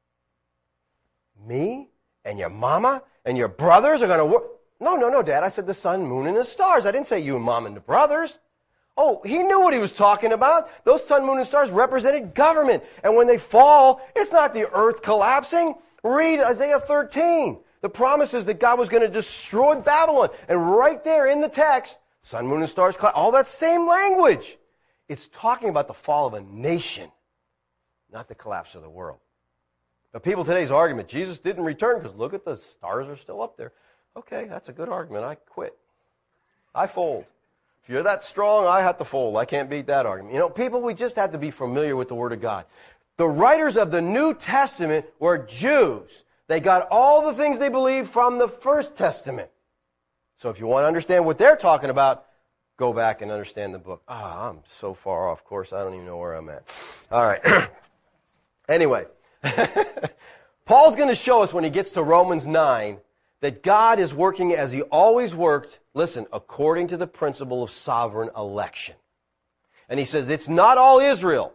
Me and your mama and your brothers are going to worship? No, Dad. I said the sun, moon, and the stars. I didn't say you and Mom and the brothers. Oh, he knew what he was talking about. Those sun, moon, and stars represented government. And when they fall, it's not the earth collapsing. Read Isaiah 13. The promise is that God was going to destroy Babylon. And right there in the text, sun, moon, and stars, all that same language. It's talking about the fall of a nation, not the collapse of the world. But people today's argument, Jesus didn't return because look at the stars are still up there. Okay, that's a good argument. I quit. I fold. If you're that strong, I have to fold. I can't beat that argument. You know, people, we just have to be familiar with the Word of God. The writers of the New Testament were Jews. They got all the things they believed from the First Testament. So if you want to understand what they're talking about, go back and understand the book. I'm so far off course, I don't even know where I'm at. All right. Anyway, Paul's going to show us when he gets to Romans 9 that God is working as he always worked, listen, according to the principle of sovereign election. And he says it's not all Israel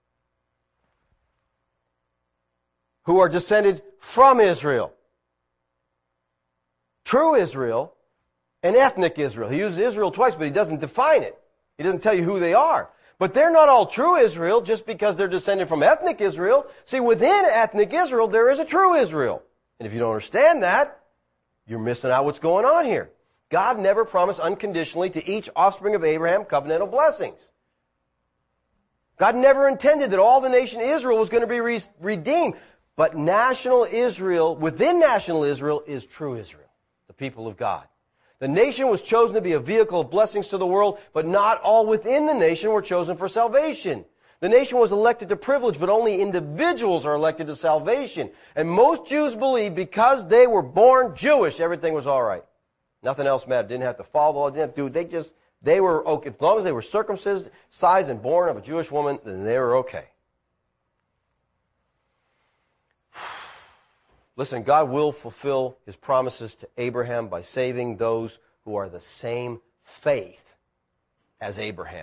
who are descended from Israel. True Israel and ethnic Israel. He uses Israel twice, but he doesn't define it. He doesn't tell you who they are. But they're not all true Israel just because they're descended from ethnic Israel. See, within ethnic Israel, there is a true Israel. And if you don't understand that, you're missing out what's going on here. God never promised unconditionally to each offspring of Abraham covenantal blessings. God never intended that all the nation Israel was going to be redeemed. But national Israel, within national Israel, is true Israel, the people of God. The nation was chosen to be a vehicle of blessings to the world, but not all within the nation were chosen for salvation. The nation was elected to privilege, but only individuals are elected to salvation. And most Jews believe because they were born Jewish, everything was all right. Nothing else mattered. Didn't have to follow the law. Didn't have to do. They were okay. As long as they were circumcised and born of a Jewish woman, then they were okay. Listen, God will fulfill His promises to Abraham by saving those who are the same faith as Abraham.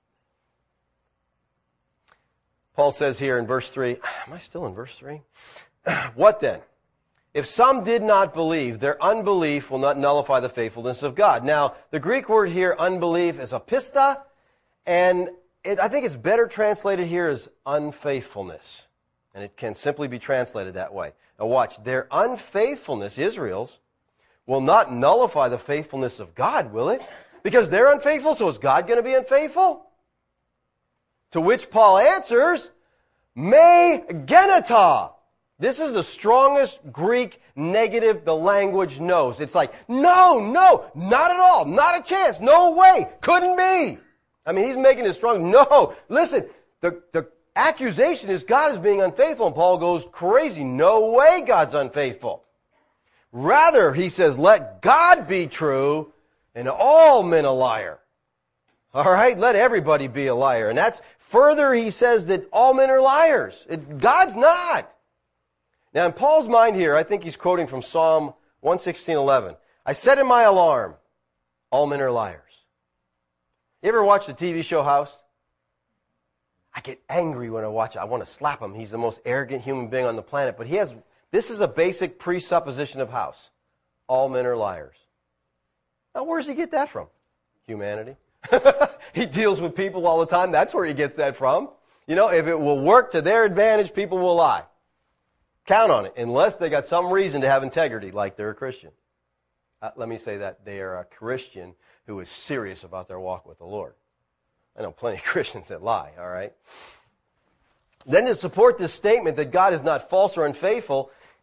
Paul says here in verse 3, am I still in verse 3? What then? If some did not believe, their unbelief will not nullify the faithfulness of God. Now, the Greek word here, unbelief, is apista, and I think it's better translated here as unfaithfulness. And it can simply be translated that way. Now watch, their unfaithfulness, Israel's, will not nullify the faithfulness of God, will it? Because they're unfaithful, so is God going to be unfaithful? To which Paul answers, me geneta. This is the strongest Greek negative the language knows. It's like, no, not at all, not a chance, no way, couldn't be. I mean, he's making it strong. No, listen, the accusation is God is being unfaithful, and Paul goes crazy. No way God's unfaithful. Rather, he says, let God be true and all men a liar. All right, let everybody be a liar. And that's further, he says that all men are liars. God's not. Now, in Paul's mind here, I think he's quoting from Psalm 116:11. I said in my alarm, all men are liars. You ever watch the TV show House? I get angry when I watch it. I want to slap him. He's the most arrogant human being on the planet. But this is a basic presupposition of House. All men are liars. Now, where does he get that from? Humanity. He deals with people all the time. That's where he gets that from. You know, if it will work to their advantage, people will lie. Count on it, unless they got some reason to have integrity, like they're a Christian. Let me say that. They are a Christian who is serious about their walk with the Lord. I know plenty of Christians that lie, all right? Then to support this statement that God is not false or unfaithful,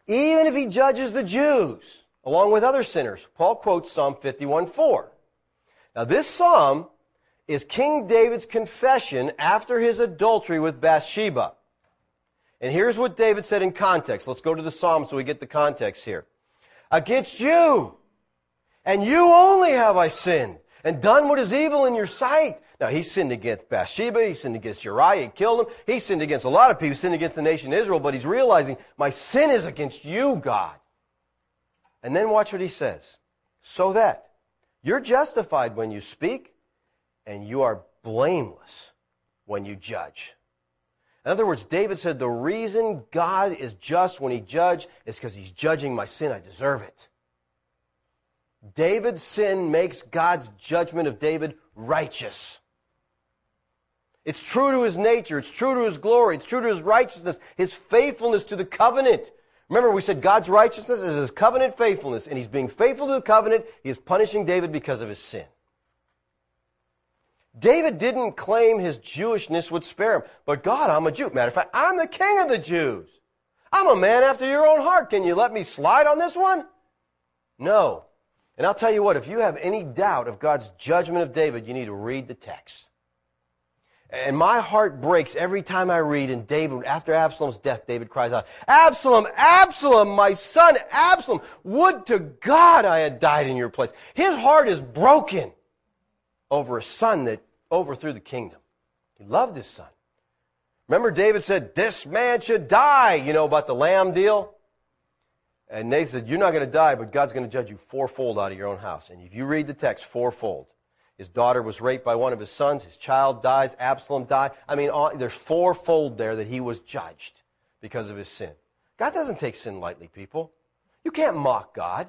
even if he judges the Jews, along with other sinners. Paul quotes Psalm 51:4. Now this psalm is King David's confession after his adultery with Bathsheba. And here's what David said in context. Let's go to the psalm so we get the context here. Against you, and you only have I sinned, and done what is evil in your sight. Now, he sinned against Bathsheba, he sinned against Uriah, he killed him. He sinned against a lot of people, he sinned against the nation of Israel, but he's realizing, my sin is against you, God. And then watch what he says. So that you're justified when you speak, and you are blameless when you judge. In other words, David said the reason God is just when he judges is because he's judging my sin. I deserve it. David's sin makes God's judgment of David righteous. It's true to his nature. It's true to his glory. It's true to his righteousness, his faithfulness to the covenant. Remember, we said God's righteousness is his covenant faithfulness, and he's being faithful to the covenant. He is punishing David because of his sin. David didn't claim his Jewishness would spare him. But God, I'm a Jew. Matter of fact, I'm the king of the Jews. I'm a man after your own heart. Can you let me slide on this one? No. And I'll tell you what, if you have any doubt of God's judgment of David, you need to read the text. And my heart breaks every time I read in David, after Absalom's death, David cries out, Absalom, Absalom, my son, Absalom, would to God I had died in your place. His heart is broken over a son that overthrew the kingdom. He loved his son. Remember David said, this man should die, about the lamb deal? And Nathan said, you're not going to die, but God's going to judge you fourfold out of your own house. And if you read the text, fourfold. His daughter was raped by one of his sons. His child dies. Absalom died. There's fourfold there that he was judged because of his sin. God doesn't take sin lightly, people. You can't mock God.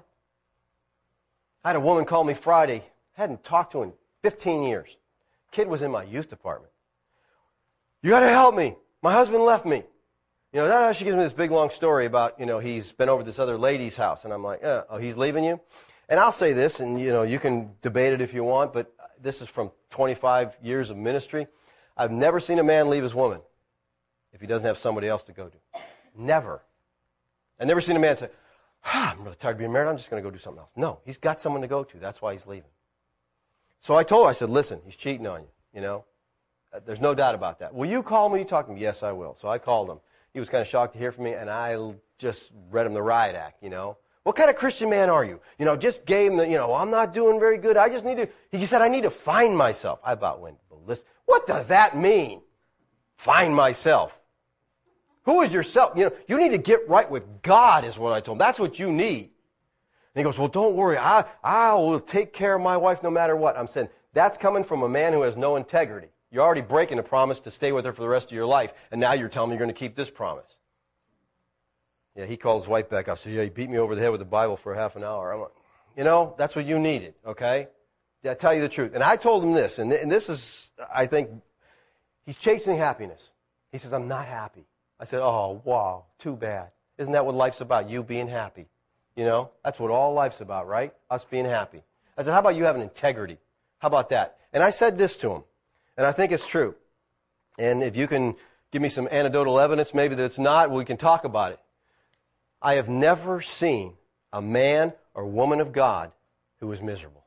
I had a woman call me Friday. Hadn't talked to him in 15 years. Kid was in my youth department. You got to help me. My husband left me. She gives me this big long story about, he's been over this other lady's house. And I'm like, oh, he's leaving you? And I'll say this, and, you can debate it if you want, but this is from 25 years of ministry. I've never seen a man leave his woman if he doesn't have somebody else to go to. Never. I've never seen a man say, I'm really tired of being married. I'm just going to go do something else. No, he's got someone to go to. That's why he's leaving. So I told her, I said, listen, he's cheating on you, There's no doubt about that. Will you call him? Will you talk to him? Yes, I will. So I called him. He was kind of shocked to hear from me, and I just read him the riot act, What kind of Christian man are you? Just gave him the, I'm not doing very good. I just need to, he said, I need to find myself. I about went ballistic. What does that mean? Find myself. Who is yourself? You need to get right with God is what I told him. That's what you need. And he goes, well, don't worry. I will take care of my wife no matter what. I'm saying, that's coming from a man who has no integrity. You're already breaking a promise to stay with her for the rest of your life, and now you're telling me you're going to keep this promise. Yeah, he called his wife back up. So, he beat me over the head with the Bible for half an hour. I'm like, that's what you needed, okay? Yeah, I tell you the truth. And I told him this, and this is, I think, he's chasing happiness. He says, I'm not happy. I said, oh, wow, too bad. Isn't that what life's about, you being happy? That's what all life's about, right? Us being happy. I said, how about you having integrity? How about that? And I said this to him, and I think it's true. And if you can give me some anecdotal evidence, maybe that it's not, we can talk about it. I have never seen a man or woman of God who is miserable.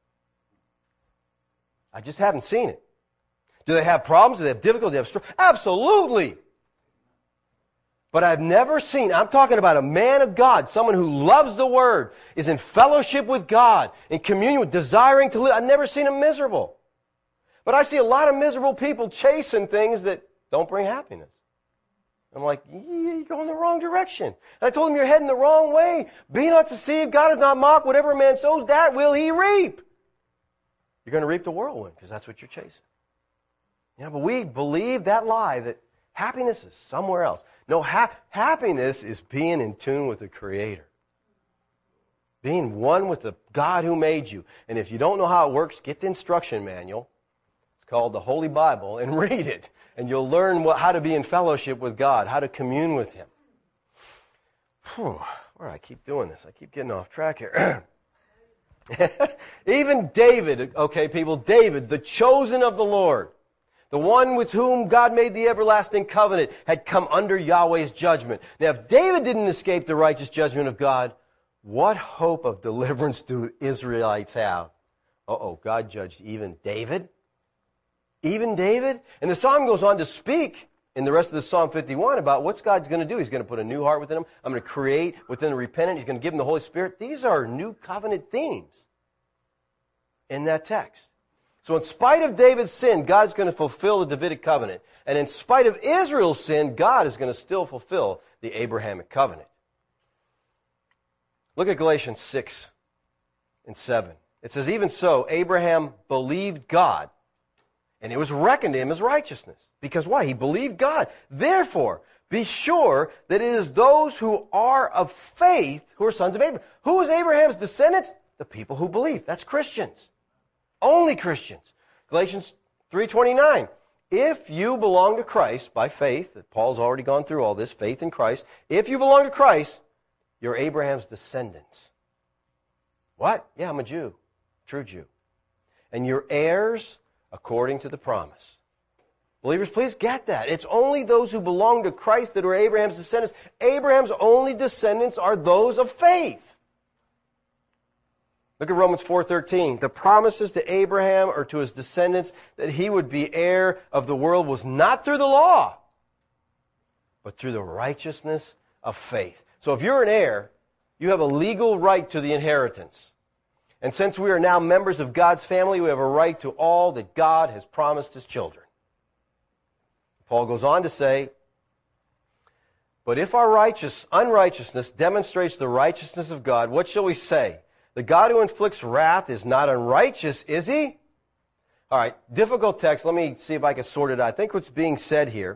I just haven't seen it. Do they have problems? Do they have difficulty? Do they have struggle? Absolutely. But I've never seen, I'm talking about a man of God, someone who loves the Word, is in fellowship with God, in communion with, desiring to live. I've never seen him miserable. But I see a lot of miserable people chasing things that don't bring happiness. I'm like, you're going the wrong direction. And I told him, you're heading the wrong way. Be not deceived. God is not mocked. Whatever a man sows, that will he reap. You're going to reap the whirlwind because that's what you're chasing. But we believe that lie that happiness is somewhere else. No, happiness is being in tune with the Creator. Being one with the God who made you. And if you don't know how it works, get the instruction manual. It's called the Holy Bible, and read it. And you'll learn how to be in fellowship with God, how to commune with Him. Whew, where do I keep doing this? I keep getting off track here. Even David, okay, people, David, the chosen of the Lord, The one with whom God made the everlasting covenant had come under Yahweh's judgment. Now, if David didn't escape the righteous judgment of God, what hope of deliverance do Israelites have? God judged even David? Even David? And the psalm goes on to speak in the rest of the Psalm 51 about what's God's going to do. He's going to put a new heart within him. I'm going to create within the repentant. He's going to give him the Holy Spirit. These are new covenant themes in that text. So in spite of David's sin, God's going to fulfill the Davidic covenant. And in spite of Israel's sin, God is going to still fulfill the Abrahamic covenant. Look at Galatians 6 and 7. It says, even so, Abraham believed God, and it was reckoned to him as righteousness. Because why? He believed God. Therefore, be sure that it is those who are of faith who are sons of Abraham. Who was Abraham's descendants? The people who believe. That's Christians. Only Christians. Galatians 3:29. If you belong to Christ by faith, Paul's already gone through all this, faith in Christ. If you belong to Christ, you're Abraham's descendants. What? Yeah, I'm a Jew. True Jew. And you're heirs according to the promise. Believers, please get that. It's only those who belong to Christ that are Abraham's descendants. Abraham's only descendants are those of faith. Look at Romans 4:13. The promises to Abraham or to his descendants that he would be heir of the world was not through the law, but through the righteousness of faith. So if you're an heir, you have a legal right to the inheritance. And since we are now members of God's family, we have a right to all that God has promised his children. Paul goes on to say, but if our unrighteousness demonstrates the righteousness of God, what shall we say? The God who inflicts wrath is not unrighteous, is he? All right, difficult text. Let me see if I can sort it out. I think what's being said here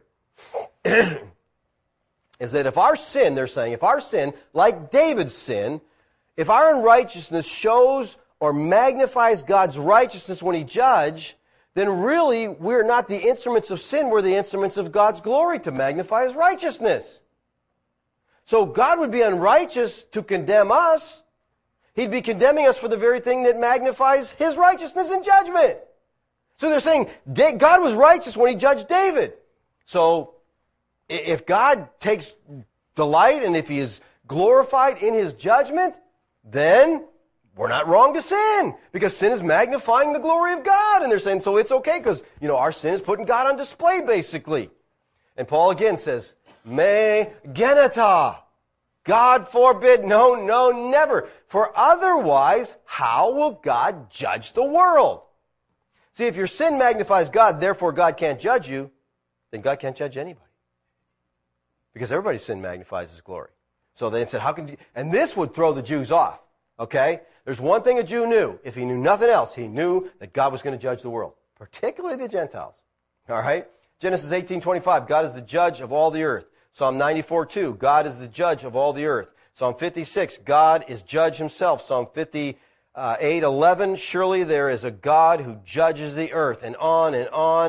is that if our sin, they're saying, if our sin, like David's sin, if our unrighteousness shows or magnifies God's righteousness when he judges, then really we're not the instruments of sin, we're the instruments of God's glory to magnify his righteousness. So God would be unrighteous to condemn us. He'd be condemning us for the very thing that magnifies his righteousness and judgment. So they're saying God was righteous when he judged David. So if God takes delight and if he is glorified in his judgment, then we're not wrong to sin, because sin is magnifying the glory of God. And they're saying, so it's okay because, our sin is putting God on display, basically. And Paul again says, me geneta. God forbid, no, never. For otherwise, how will God judge the world? See, if your sin magnifies God, therefore God can't judge you, then God can't judge anybody. Because everybody's sin magnifies his glory. So they said, how can you? And this would throw the Jews off. Okay? There's one thing a Jew knew. If he knew nothing else, he knew that God was going to judge the world, particularly the Gentiles. All right? Genesis 18:25, God is the judge of all the earth. Psalm 94:2, God is the judge of all the earth. Psalm 56, God is judge himself. Psalm 58:11, surely there is a God who judges the earth. And on,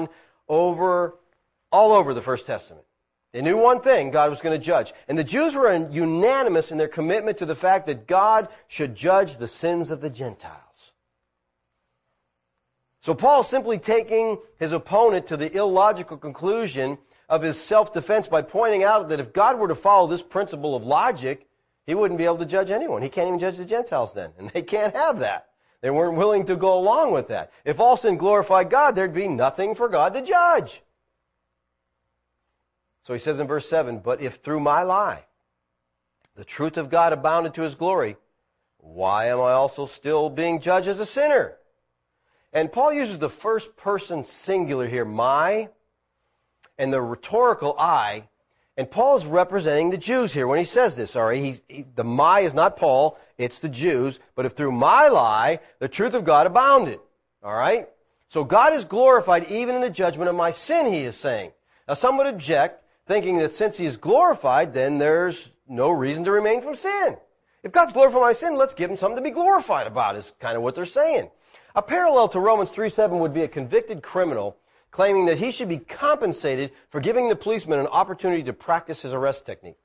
all over the First Testament. They knew one thing, God was going to judge. And the Jews were unanimous in their commitment to the fact that God should judge the sins of the Gentiles. So Paul's simply taking his opponent to the illogical conclusion of his self-defense by pointing out that if God were to follow this principle of logic, he wouldn't be able to judge anyone. He can't even judge the Gentiles then. And they can't have that. They weren't willing to go along with that. If all sin glorified God, there'd be nothing for God to judge. So he says in verse 7, but if through my lie the truth of God abounded to his glory, why am I also still being judged as a sinner? And Paul uses the first person singular here, my, and the rhetorical I. And Paul is representing the Jews here when he says this. All right, the my is not Paul, it's the Jews. But if through my lie the truth of God abounded. All right? So God is glorified even in the judgment of my sin, he is saying. Now some would object, thinking that since he is glorified, then there's no reason to remain from sin. If God's glorified my sin, let's give him something to be glorified about, is kind of what they're saying. A parallel to Romans 3:7 would be a convicted criminal claiming that he should be compensated for giving the policeman an opportunity to practice his arrest technique.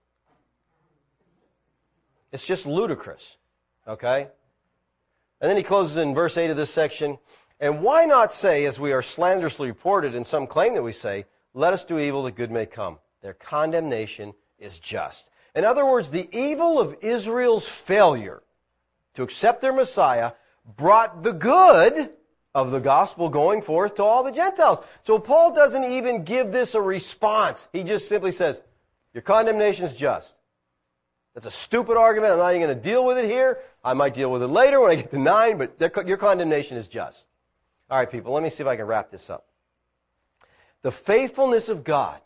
It's just ludicrous, okay? And then he closes in verse 8 of this section, And why not say, as we are slanderously reported in some claim that we say, let us do evil that good may come. Their condemnation is just. In other words, the evil of Israel's failure to accept their Messiah brought the good of the gospel going forth to all the Gentiles. So Paul doesn't even give this a response. He just simply says, your condemnation is just. That's a stupid argument. I'm not even going to deal with it here. I might deal with it later when I get to 9, but your condemnation is just. All right, people, let me see if I can wrap this up. The faithfulness of God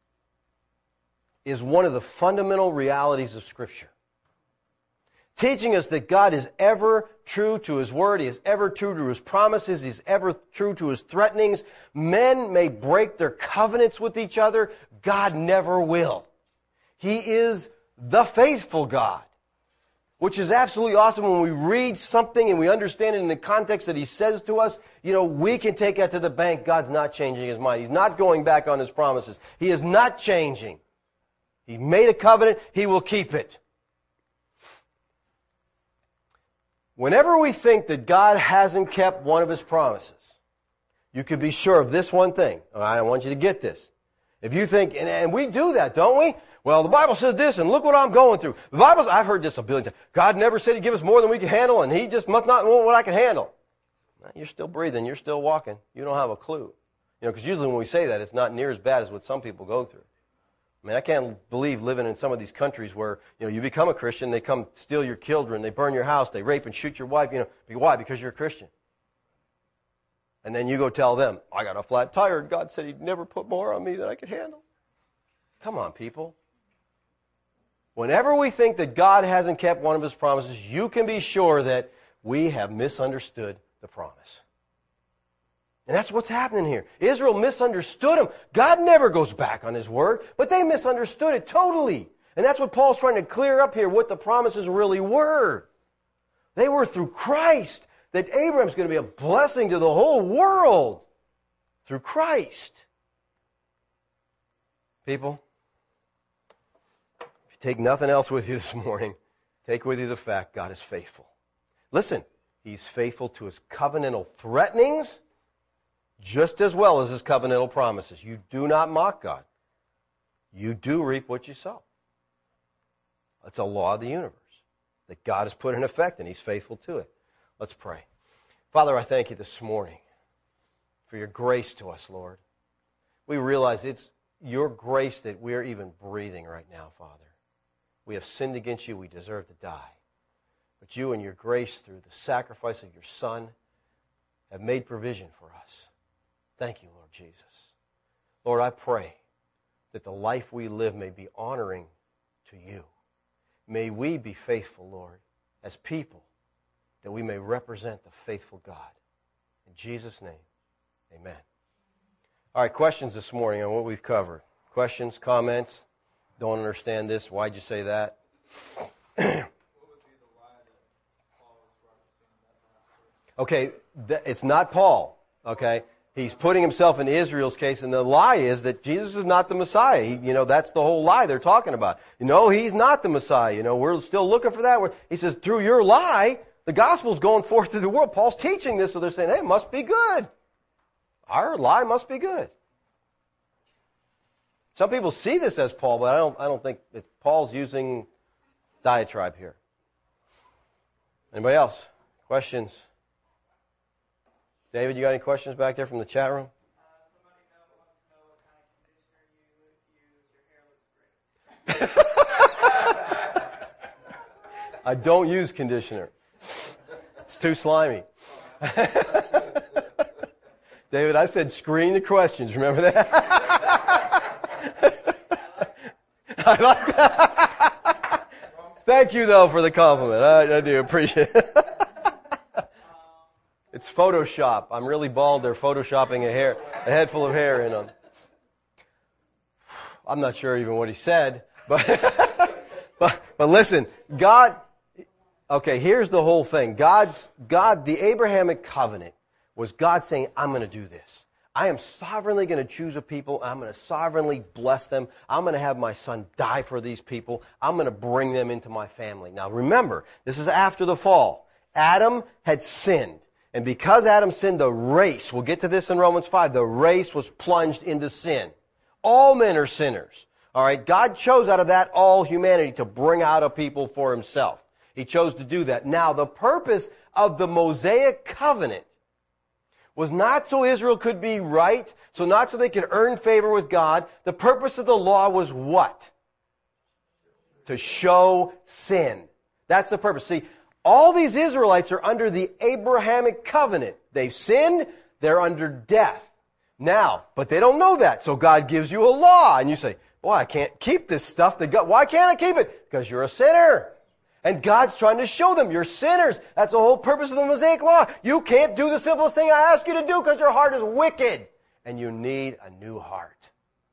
is one of the fundamental realities of Scripture, teaching us that God is ever true to His Word. He is ever true to His promises. He is ever true to His threatenings. Men may break their covenants with each other. God never will. He is the faithful God, which is absolutely awesome. When we read something and we understand it in the context that He says to us, we can take that to the bank. God's not changing His mind. He's not going back on His promises. He is not changing. He made a covenant. He will keep it. Whenever we think that God hasn't kept one of His promises, you can be sure of this one thing. All right, I want you to get this. If you think, and we do that, don't we? Well, the Bible says this, and look what I'm going through. I've heard this a billion times. God never said He'd give us more than we can handle, and He just must not know what I can handle. You're still breathing. You're still walking. You don't have a clue. Because usually when we say that, it's not near as bad as what some people go through. I mean, I can't believe living in some of these countries where, you become a Christian, they come steal your children, they burn your house, they rape and shoot your wife. Why? Because you're a Christian. And then you go tell them, I got a flat tire, and God said He'd never put more on me than I could handle. Come on, people. Whenever we think that God hasn't kept one of His promises, you can be sure that we have misunderstood the promise. And that's what's happening here. Israel misunderstood Him. God never goes back on His word, but they misunderstood it totally. And that's what Paul's trying to clear up here, what the promises really were. They were through Christ, that Abraham's going to be a blessing to the whole world through Christ. People, if you take nothing else with you this morning, take with you the fact God is faithful. Listen, He's faithful to His covenantal threatenings just as well as His covenantal promises. You do not mock God. You do reap what you sow. It's a law of the universe that God has put in effect, and He's faithful to it. Let's pray. Father, I thank You this morning for Your grace to us, Lord. We realize it's Your grace that we're even breathing right now, Father. We have sinned against You. We deserve to die. But You, in Your grace, through the sacrifice of Your Son, have made provision for us. Thank You, Lord Jesus. Lord, I pray that the life we live may be honoring to You. May we be faithful, Lord, as people, that we may represent the faithful God. In Jesus' name, amen. All right, questions this morning on what we've covered. Questions, comments? Don't understand this. Why'd you say that? Okay, it's not Paul, okay? He's putting himself in Israel's case, and the lie is that Jesus is not the Messiah. That's the whole lie they're talking about. He's not the Messiah. We're still looking for that. He says, through your lie, the gospel's going forth through the world. Paul's teaching this, so they're saying, hey, it must be good. Our lie must be good. Some people see this as Paul, but I don't think that Paul's using diatribe here. Anybody else? Questions? David, you got any questions back there from the chat room? Somebody wants to know what kind of conditioner you use. Your hair looks great. I don't use conditioner. It's too slimy. David, I said screen the questions. Remember that? I like that. Thank you, though, for the compliment. I do appreciate it. It's Photoshop. I'm really bald. They're Photoshopping a head full of hair in them. I'm not sure even what he said, but listen, God. Okay, here's the whole thing. The Abrahamic covenant was God saying, I'm going to do this. I am sovereignly going to choose a people. I'm going to sovereignly bless them. I'm going to have my son die for these people. I'm going to bring them into my family. Now remember, this is after the fall. Adam had sinned. And because Adam sinned, the race, we'll get to this in Romans 5, the race was plunged into sin. All men are sinners. All right, God chose out of that all humanity to bring out a people for himself. He chose to do that. Now, the purpose of the Mosaic covenant was not so Israel could be right, so not so they could earn favor with God. The purpose of the law was what? To show sin. That's the purpose. See, all these Israelites are under the Abrahamic covenant. They've sinned, they're under death. Now, but they don't know that, so God gives you a law, and you say, boy, I can't keep this stuff. Why can't I keep it? Because you're a sinner. And God's trying to show them you're sinners. That's the whole purpose of the Mosaic Law. You can't do the simplest thing I ask you to do because your heart is wicked. And you need a new heart.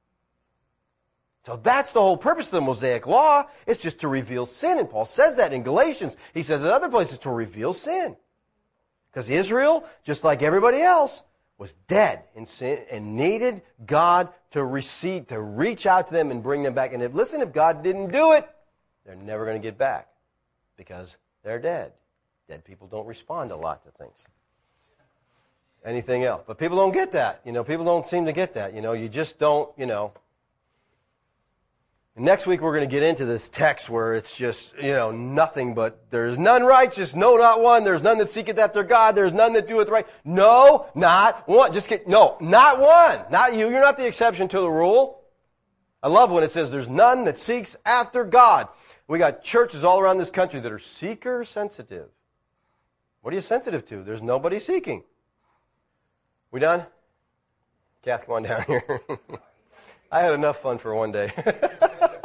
So that's the whole purpose of the Mosaic Law. It's just to reveal sin. And Paul says that in Galatians. He says in other places to reveal sin. Because Israel, just like everybody else, was dead in sin and needed God to reach out to them and bring them back. And if God didn't do it, they're never going to get back. Because they're dead. Dead people don't respond a lot to things. Anything else. But people don't get that. People don't seem to get that. You just don't, And next week we're going to get into this text where it's just, nothing but there's none righteous, no, not one. There's none that seeketh after God. There's none that doeth right. No, not one. No, not one. Not you. You're not the exception to the rule. I love when it says there's none that seeks after God. We got churches all around this country that are seeker sensitive. What are you sensitive to? There's nobody seeking. We done? Kath, come on down here. I had enough fun for one day.